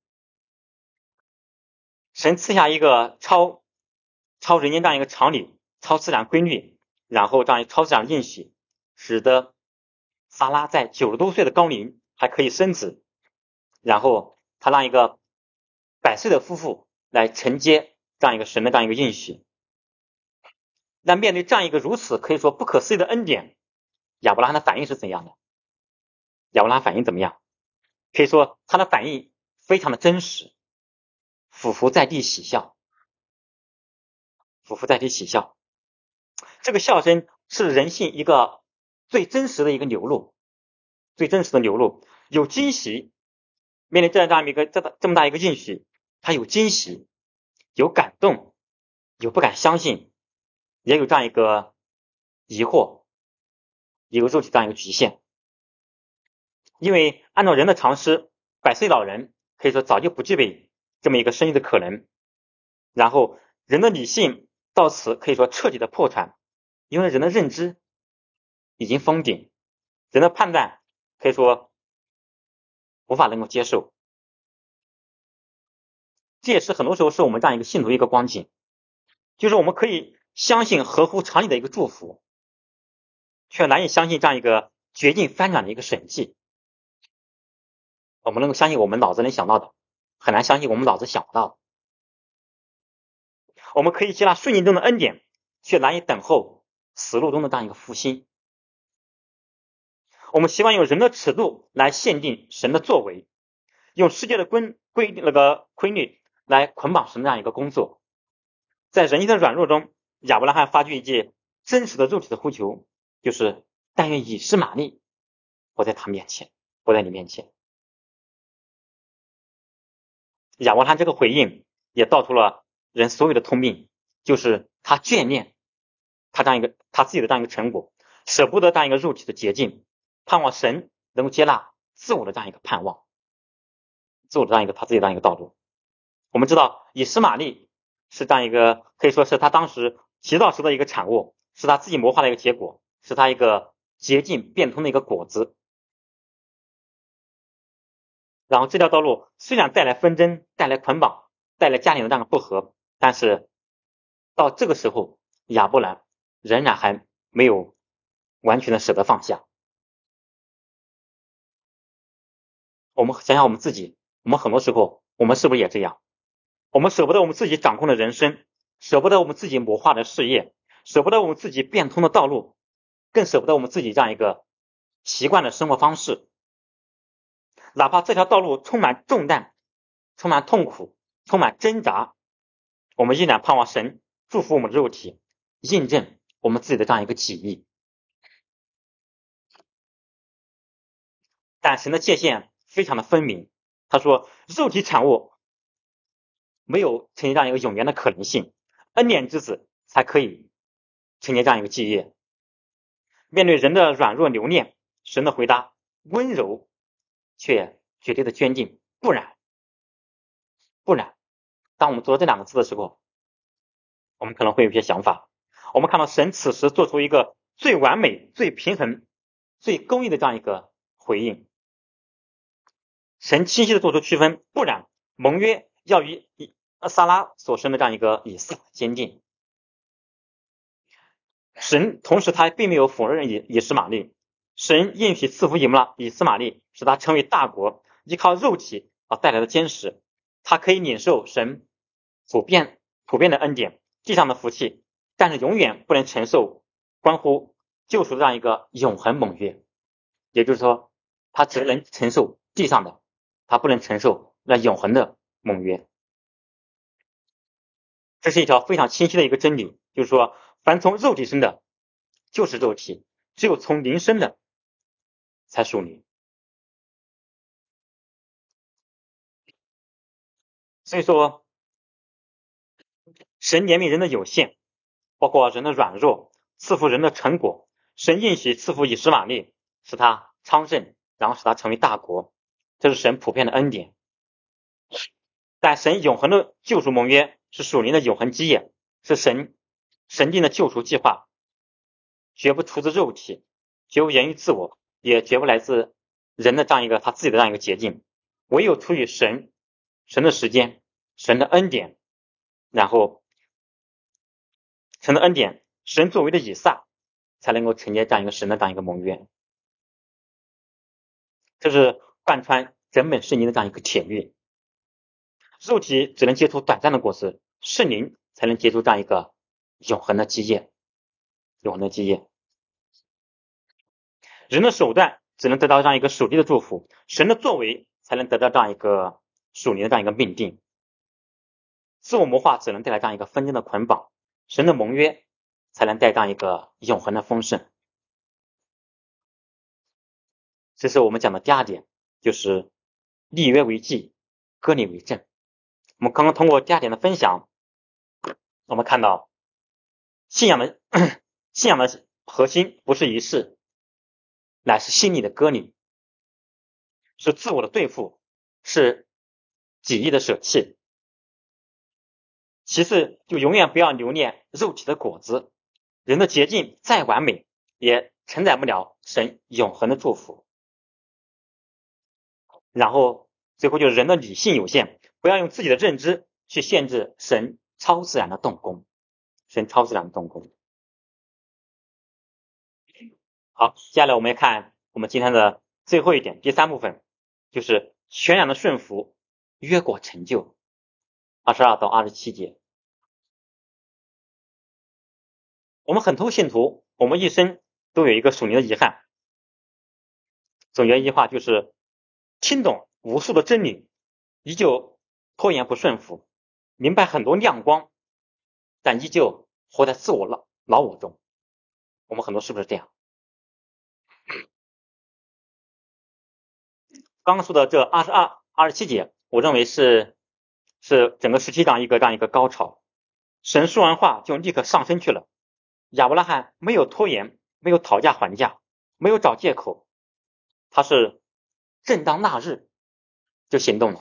神赐下一个超超人间这样一个常理、超自然规律，然后这样一超自然应许，使得撒拉在九十多岁的高龄还可以生子，然后他让一个百岁的夫妇来承接这样一个神的这样一个应许。那面对这样一个如此可以说不可思议的恩典，亚伯拉罕的反应是怎样的？亚伯拉罕反应怎么样？可以说他的反应非常的真实，俯伏在地喜笑，俯伏在地喜笑。这个笑声是人性一个最真实的一个流露，最真实的流露，有惊喜。面对这样一个这这么大一个应许，他有惊喜，有感动，有不敢相信，也有这样一个疑惑，也有肉体这样一个局限。因为按照人的常识，百岁老人可以说早就不具备这么一个生育的可能，然后人的理性到此可以说彻底的破产，因为人的认知已经封顶，人的判断可以说无法能够接受。这也是很多时候是我们这样一个信徒一个光景，就是我们可以相信合乎常理的一个祝福，却难以相信这样一个绝境翻转的一个神迹。我们能够相信我们脑子能想到的，很难相信我们脑子想不到的。我们可以接纳顺境中的恩典，却难以等候死路中的这样一个复兴。我们希望用人的尺度来限定神的作为，用世界的规规那个规律来捆绑神的这样一个工作。在人性的软弱中，亚伯拉罕发出一句真实的肉体的呼求，就是但愿以实玛利活在他面前，活在你面前。亚伯拉罕这个回应也道出了人所有的通病，就是他眷恋他这样一个他自己的这样一个成果，舍不得这样一个肉体的捷径，盼望神能够接纳自我的这样一个盼望，自我的这样一个他自己的这样一个道路。我们知道以实玛利是这样一个可以说是他当时祈祷时的一个产物，是他自己谋划的一个结果，是他一个捷径变通的一个果子。然后这条道路虽然带来纷争，带来捆绑，带来家庭的这样的不和，但是到这个时候亚伯兰仍然还没有完全的舍得放下。我们想想我们自己，我们很多时候我们是不是也这样？我们舍不得我们自己掌控的人生，舍不得我们自己谋划的事业，舍不得我们自己变通的道路，更舍不得我们自己这样一个习惯的生活方式。哪怕这条道路充满重担，充满痛苦，充满挣扎，我们依然盼望神祝福我们的肉体，印证我们自己的这样一个己意。但神的界限非常的分明，他说肉体产物没有承接这样一个永远的可能性，恩典之子才可以承接这样一个基业。面对人的软弱留恋，神的回答温柔却绝对的坚定，不然不然当我们读到这两个字的时候，我们可能会有一些想法。我们看到神此时做出一个最完美、最平衡、最公义的这样一个回应。神清晰的做出区分，不然盟约要与撒拉所生的这样一个以撒坚定。神同时他并没有否认以以实玛利，神应许赐福以拉以斯玛利，使他成为大国，依靠肉体啊带来的坚实，他可以领受神普遍普遍的恩典，地上的福气但是永远不能承受关乎救赎的这样一个永恒盟约。也就是说，他只能承受地上的，他不能承受那永恒的盟约。这是一条非常清晰的一个真理，就是说，凡从肉体生的，就是肉体；只有从灵生的，才属灵。所以说，神怜悯人的有限，包括人的软弱，赐福人的成果。神应许赐福以实玛利，使他昌盛，然后使他成为大国，这是神普遍的恩典。但神永恒的救赎盟约是属灵的永恒基业，是神神定的救赎计划，绝不出自肉体，绝不源于自我，也绝不来自人的这样一个他自己的这样一个捷径，唯有出于神神的时间，神的恩典，然后神的恩典，神作为的以撒才能够承接这样一个神的这样一个盟约。这是贯穿整本圣经的这样一个铁律。肉体只能结出短暂的果实，圣灵才能结出这样一个永恒的基业，永恒的基业。人的手段只能得到这样一个属地的祝福，神的作为才能得到这样一个属灵的这样一个命定。自我谋划只能带来这样一个纷争的捆绑，神的盟约才能带这样一个永恒的丰盛。这是我们讲的第二点，就是立约为记，割礼为证。我们刚刚通过第二点的分享，我们看到信仰的信仰的核心不是仪式，乃是心理的割礼，是自我的对付，是己意的舍弃。其次，就永远不要留恋肉体的果子，人的捷径再完美，也承载不了神永恒的祝福。然后最后就是人的理性有限，不要用自己的认知去限制神超自然的动工，神超自然的动工。好，接下来我们看我们今天的最后一点，第三部分，就是全然的顺服，约果成就，二十二到二十七节。我们很多信徒，我们一生都有一个属灵的遗憾。总结一句话就是，听懂无数的真理，依旧拖延不顺服，明白很多亮光，但依旧活在自我老老我中。我们很多是不是这样？刚刚说的这二十二、二十七节，我认为是是整个十七章一个这样一个高潮。神说完话就立刻上身去了。亚伯拉罕没有拖延，没有讨价还价，没有找借口，他是正当那日就行动了。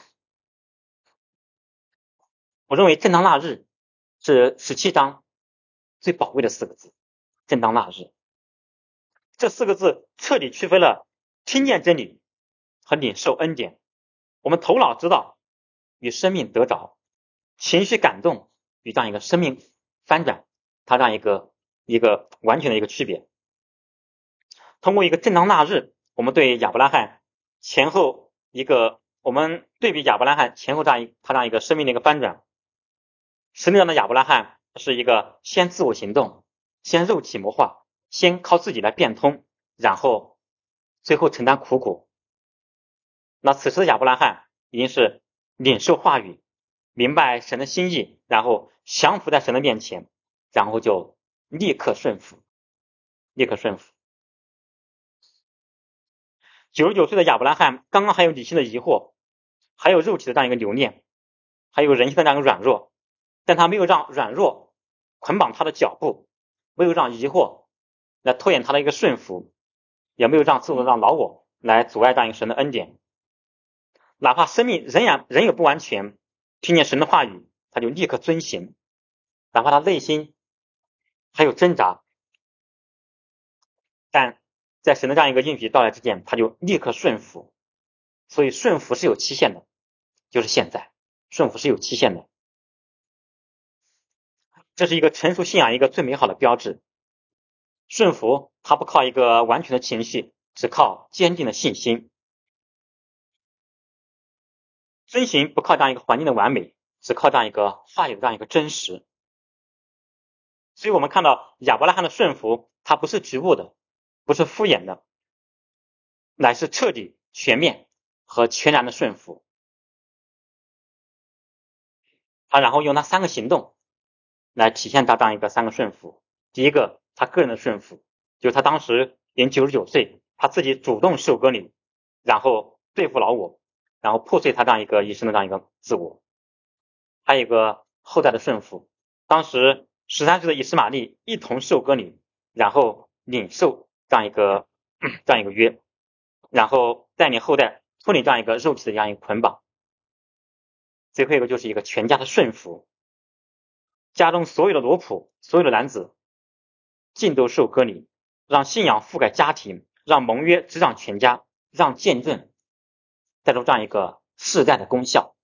我认为正当那日是十七章最宝贵的四个字，正当那日。这四个字彻底区分了听见真理和领受恩典。我们头脑知道与生命得着，情绪感动与这样一个生命翻转，它这样一个一个完全的一个区别。通过一个正当那日，我们对亚伯拉罕前后一个，我们对比亚伯拉罕前后这样一他这样一个生命的一个翻转。实际上的亚伯拉罕是一个先自我行动，先肉体谋划，先靠自己来变通，然后最后承担苦果。那此时的亚伯拉罕已经是领受话语，明白神的心意，然后降服在神的面前，然后就立刻顺服，立刻顺服。九十九岁的亚伯拉罕刚刚还有理性的疑惑，还有肉体的这样一个留恋，还有人性的这样一个软弱，但他没有让软弱捆绑他的脚步，没有让疑惑来拖延他的一个顺服，也没有让自我让老我来阻碍这样一个神的恩典。哪怕生命仍然仍有不完全，听见神的话语，他就立刻遵行，哪怕他内心还有挣扎，但在神的这样一个应许到来之前，他就立刻顺服。所以顺服是有期限的，就是现在，顺服是有期限的。这是一个成熟信仰一个最美好的标志。顺服它不靠一个完全的情绪，只靠坚定的信心。遵行不靠这样一个环境的完美，只靠这样一个话语的这样一个真实。 所以我们看到亚伯拉罕的顺服，他不是局部的，不是敷衍的，乃是彻底、全面和全然的顺服。他然后用他三个行动来体现他这样一个三个顺服。第一个，他个人的顺服，就是他当时年九十九岁，他自己主动受割礼，然后对付老我，然后破碎他这样一个一生的这样一个自我。还有一个后代的顺服，当时十三岁的以实玛利一同受割礼，然后领受这样一个这样一个约，然后带领后代脱离这样一个肉体的这样一个捆绑。最后一个就是一个全家的顺服，家中所有的奴仆，所有的男子尽都受割礼，让信仰覆盖家庭，让盟约执掌全家，让见证带出这样一个世代的功效。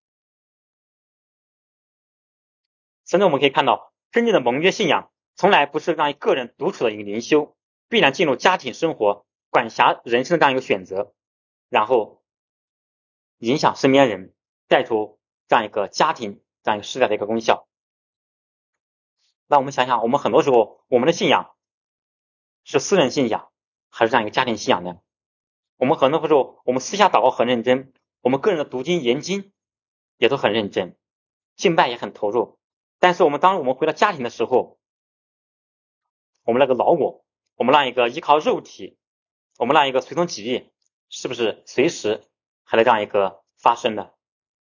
甚至我们可以看到，真正的盟约信仰从来不是让个人独处的一个灵修，必然进入家庭生活，管辖人生的这样一个选择，然后影响身边人，带出这样一个家庭这样一个世代的一个功效。那我们想想，我们很多时候我们的信仰是私人信仰还是这样一个家庭信仰呢？我们很多时候我们私下祷告很认真，我们个人的读经研经也都很认真，敬拜也很投入，但是我们当我们回到家庭的时候，我们那个老我，我们让一个依靠肉体，我们让一个随从己意，是不是随时还在这样一个发生呢？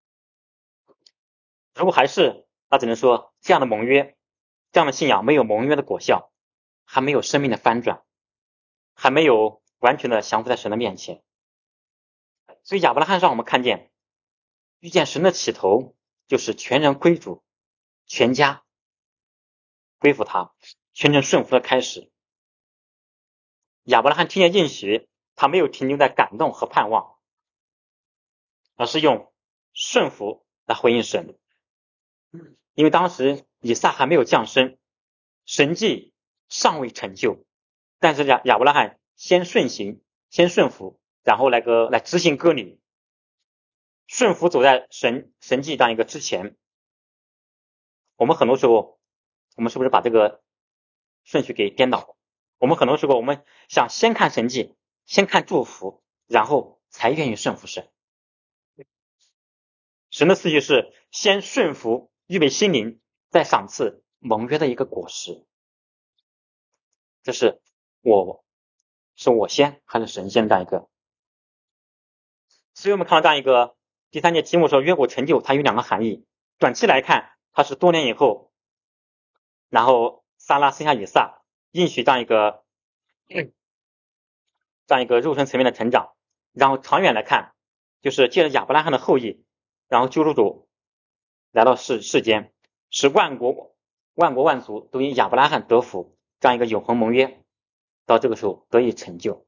如果还是，那只能说这样的盟约，这样的信仰没有盟约的果效，还没有生命的翻转，还没有完全的降服在神的面前。所以亚伯拉罕让我们看见，遇见神的起头就是全人归主，全家归服他，全程顺服的开始。亚伯拉罕听见应许，他没有停留在感动和盼望，而是用顺服来回应神。因为当时以撒还没有降生，神迹尚未成就，但是亚亚伯拉罕先顺行，先顺服，然后来个来执行割礼，顺服走在神神迹这样一个之前。我们很多时候，我们是不是把这个顺序给颠倒了？我们很多时候我们想先看神迹，先看祝福，然后才愿意顺服神。神的次序是先顺服，预备心灵，再赏赐盟约的一个果实。这是我是我先还是神先这样一个？所以我们看到这样一个第三节题目说约果成就，它有两个含义。短期来看，它是多年以后，然后撒拉生下以撒，应许这样一个这样一个肉身层面的成长。然后长远来看，就是借着亚伯拉罕的后裔，然后救赎主来到世世间，使万国万国万族都因亚伯拉罕得福，这样一个永恒盟约到这个时候得以成就。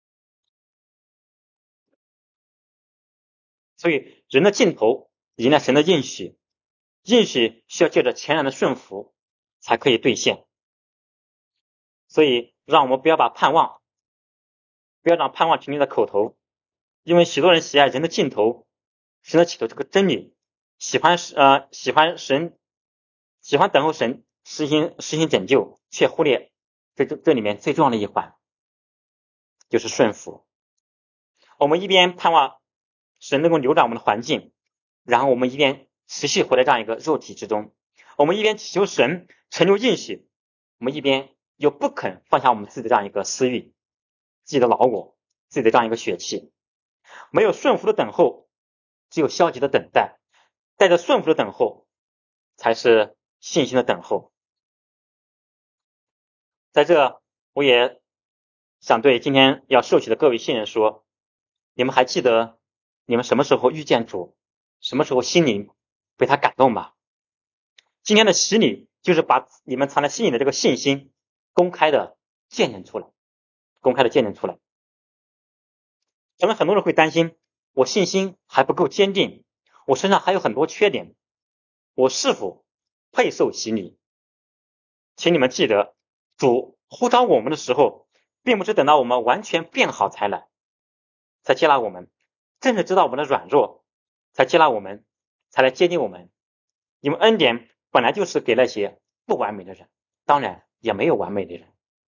所以人的尽头迎来神的应许，应许需要借着全然的顺服才可以兑现。所以让我们不要把盼望不要让盼望停留在口头，因为许多人喜爱人的尽头，神的起头这个真理，喜欢呃喜欢神喜欢等候神实行实行拯救，却忽略这这里面最重要的一环，就是顺服。我们一边盼望神能够扭转我们的环境，然后我们一边持续活在这样一个肉体之中，我们一边祈求神成就应许，我们一边又不肯放下我们自己的这样一个私欲，自己的老我，自己的这样一个血气。没有顺服的等候，只有消极的等待，带着顺服的等候才是信心的等候。在这我也想对今天要受洗的各位信人说，你们还记得你们什么时候遇见主，什么时候心灵被他感动吗？今天的洗礼就是把你们藏在心里的这个信心公开的见证出来，公开的见证出来。可能很多人会担心，我信心还不够坚定，我身上还有很多缺点，我是否配受洗礼？请你们记得，主呼召我们的时候，并不是等到我们完全变好才来，才接纳我们，正是知道我们的软弱，才接纳我们，才来接近我们。因为恩典本来就是给那些不完美的人， 当然也没有完美的人。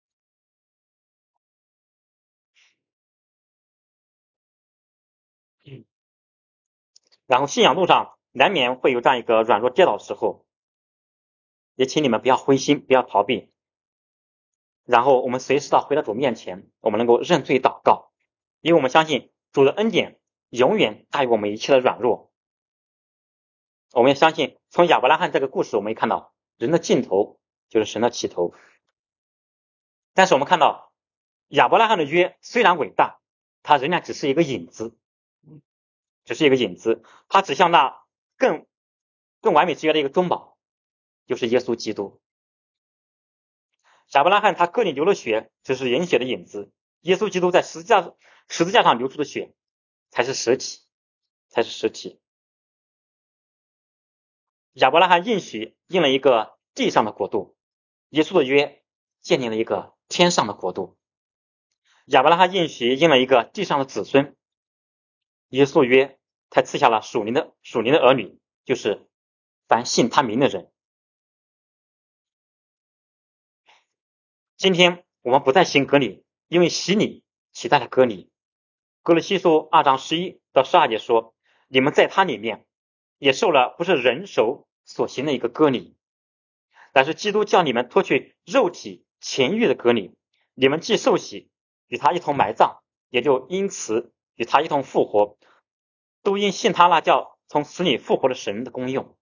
然后信仰路上难免会有这样一个软弱跌倒的时候，也请你们不要灰心，不要逃避。然后我们随时到回到主面前，我们能够认罪祷告，因为我们相信主的恩典永远大于我们一切的软弱。我们也相信从亚伯拉罕这个故事我们也看到，人的尽头就是神的起头。但是我们看到亚伯拉罕的约虽然伟大，它仍然只是一个影子，只是一个影子，它指向那更更完美之约的一个中保，就是耶稣基督。亚伯拉罕他割礼流了血，只是人血的影子；耶稣基督在十字架十字架上流出的血，才是实体，才是实体。亚伯拉罕应许应了一个地上的国度，耶稣的约建立了一个天上的国度。亚伯拉罕应许应了一个地上的子孙，耶稣的约才赐下了属灵的属灵的儿女，就是凡信他名的人。今天我们不再行割礼，因为洗礼取代了割礼。哥罗西书二章十一到十二节说，你们在他里面也受了不是人手所行的一个割礼，但是基督叫你们脱去肉体前欲的割礼，你们既受洗，与他一同埋葬，也就因此与他一同复活，都因信他那叫从死里复活的神的功用。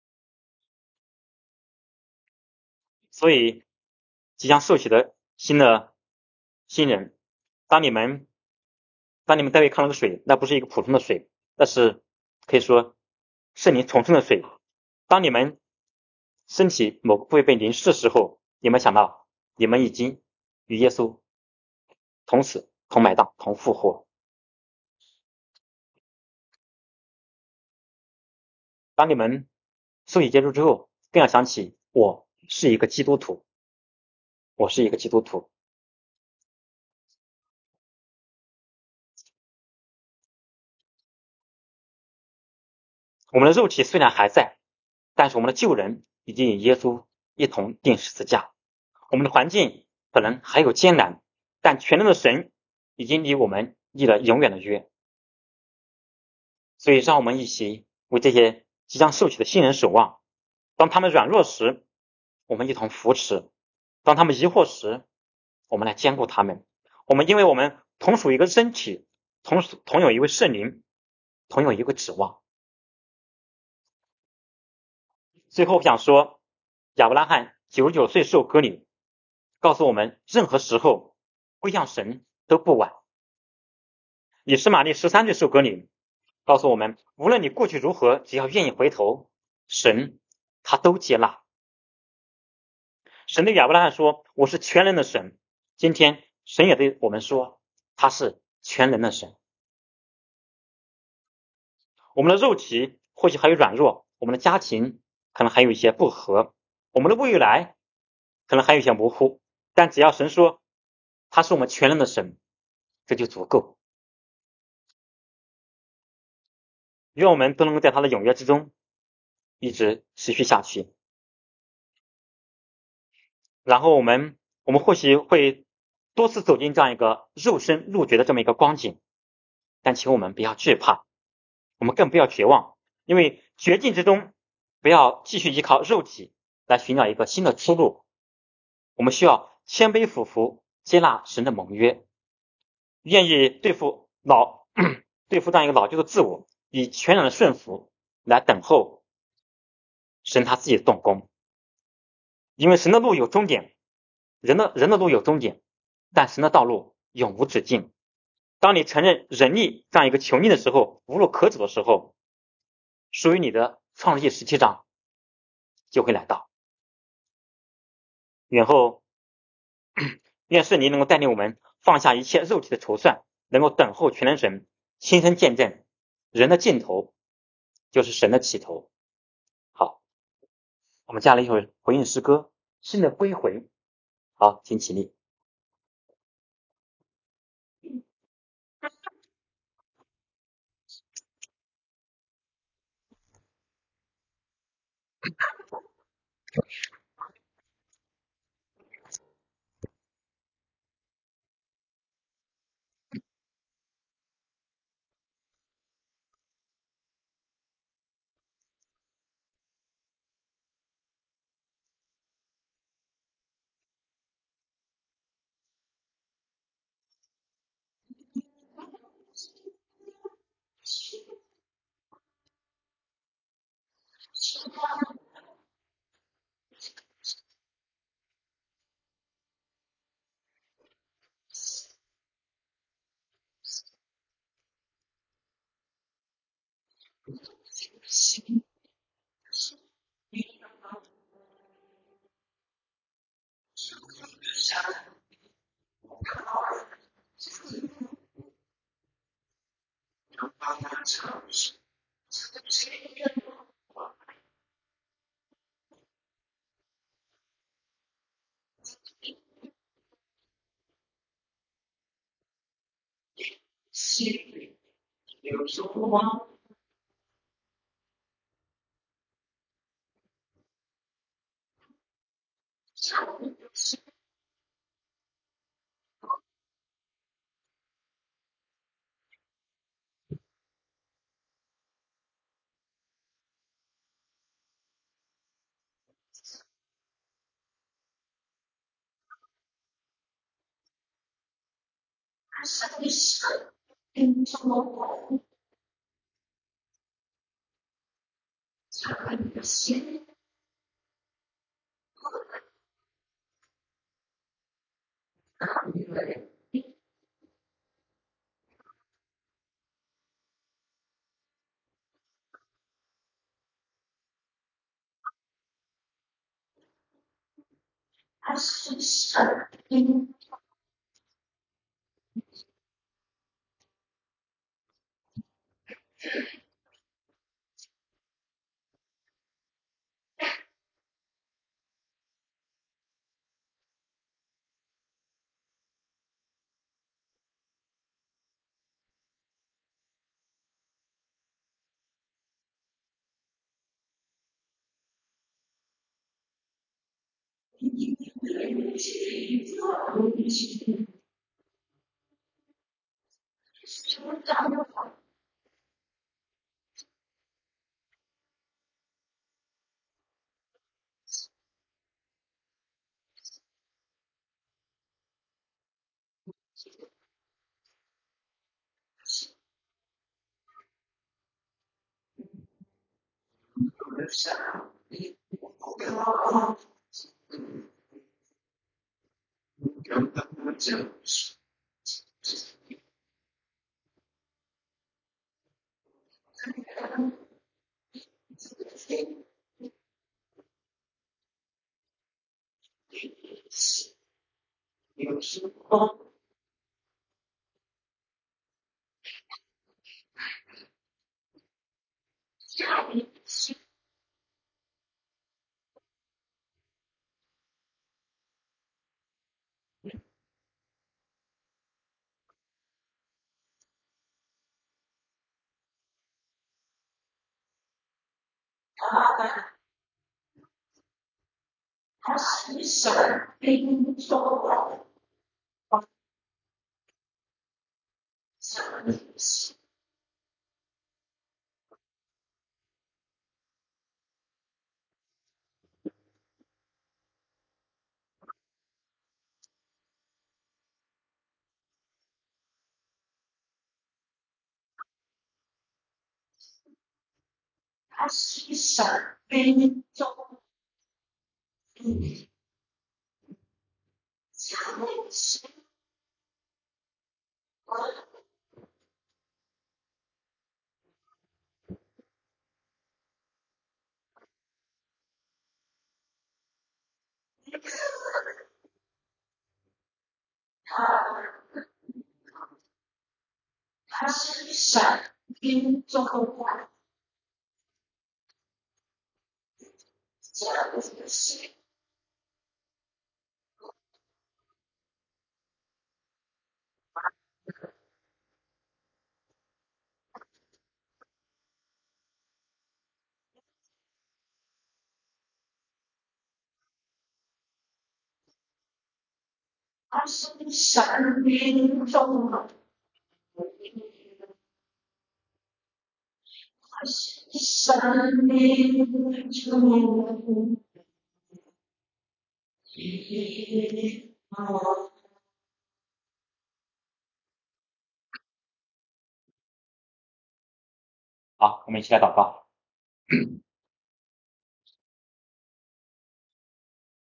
所以即将受洗的新的新人，当你们当你们在位看那个水，那不是一个普通的水，那是可以说圣灵重生的水。当你们身体某个部位被淋湿的时候，你们想到你们已经与耶稣同死同埋葬同复活。当你们受洗接触之后，更要想起我是一个基督徒，我是一个基督徒。我们的肉体虽然还在，但是我们的旧人已经与耶稣一同钉十字架。我们的环境可能还有艰难，但全能的神已经与我们立了永远的约。所以让我们一起为这些即将受洗的新人守望，当他们软弱时，我们一同扶持；当他们疑惑时，我们来兼顾他们。我们因为我们同属一个身体，同属同有一位圣灵，同有一个指望。最后我想说，亚伯拉罕九十九岁受割礼，告诉我们任何时候归向神都不晚。以实玛利十三岁受割礼，告诉我们无论你过去如何，只要愿意回头，神他都接纳。神对亚伯拉罕说，我是全能的神。今天神也对我们说，他是全能的神。我们的肉体或许还有软弱，我们的家庭可能还有一些不和，我们的未来可能还有一些模糊，但只要神说他是我们全能的神，这就足够。愿我们都能够在他的永约之中一直持续下去。然后我们我们或许会多次走进这样一个肉身入绝的这么一个光景，但请我们不要惧怕，我们更不要绝望，因为绝境之中不要继续依靠肉体来寻找一个新的出路。我们需要谦卑俯伏，接纳神的盟约，愿意对付老对付这样一个老旧的自我，以全然的顺服来等候神他自己的动工。因为神的路有终点，人的人的路有终点，但神的道路永无止境。当你承认人力这样一个囚逆的时候，无路可走的时候，属于你的创世纪十七章就会来到。然后愿圣灵能够带领我们放下一切肉体的筹算，能够等候全能神亲身见证人的尽头就是神的起头。好，我们接下来一会儿回应诗歌新的归回。好，请起立。 好，我们一起来祷告。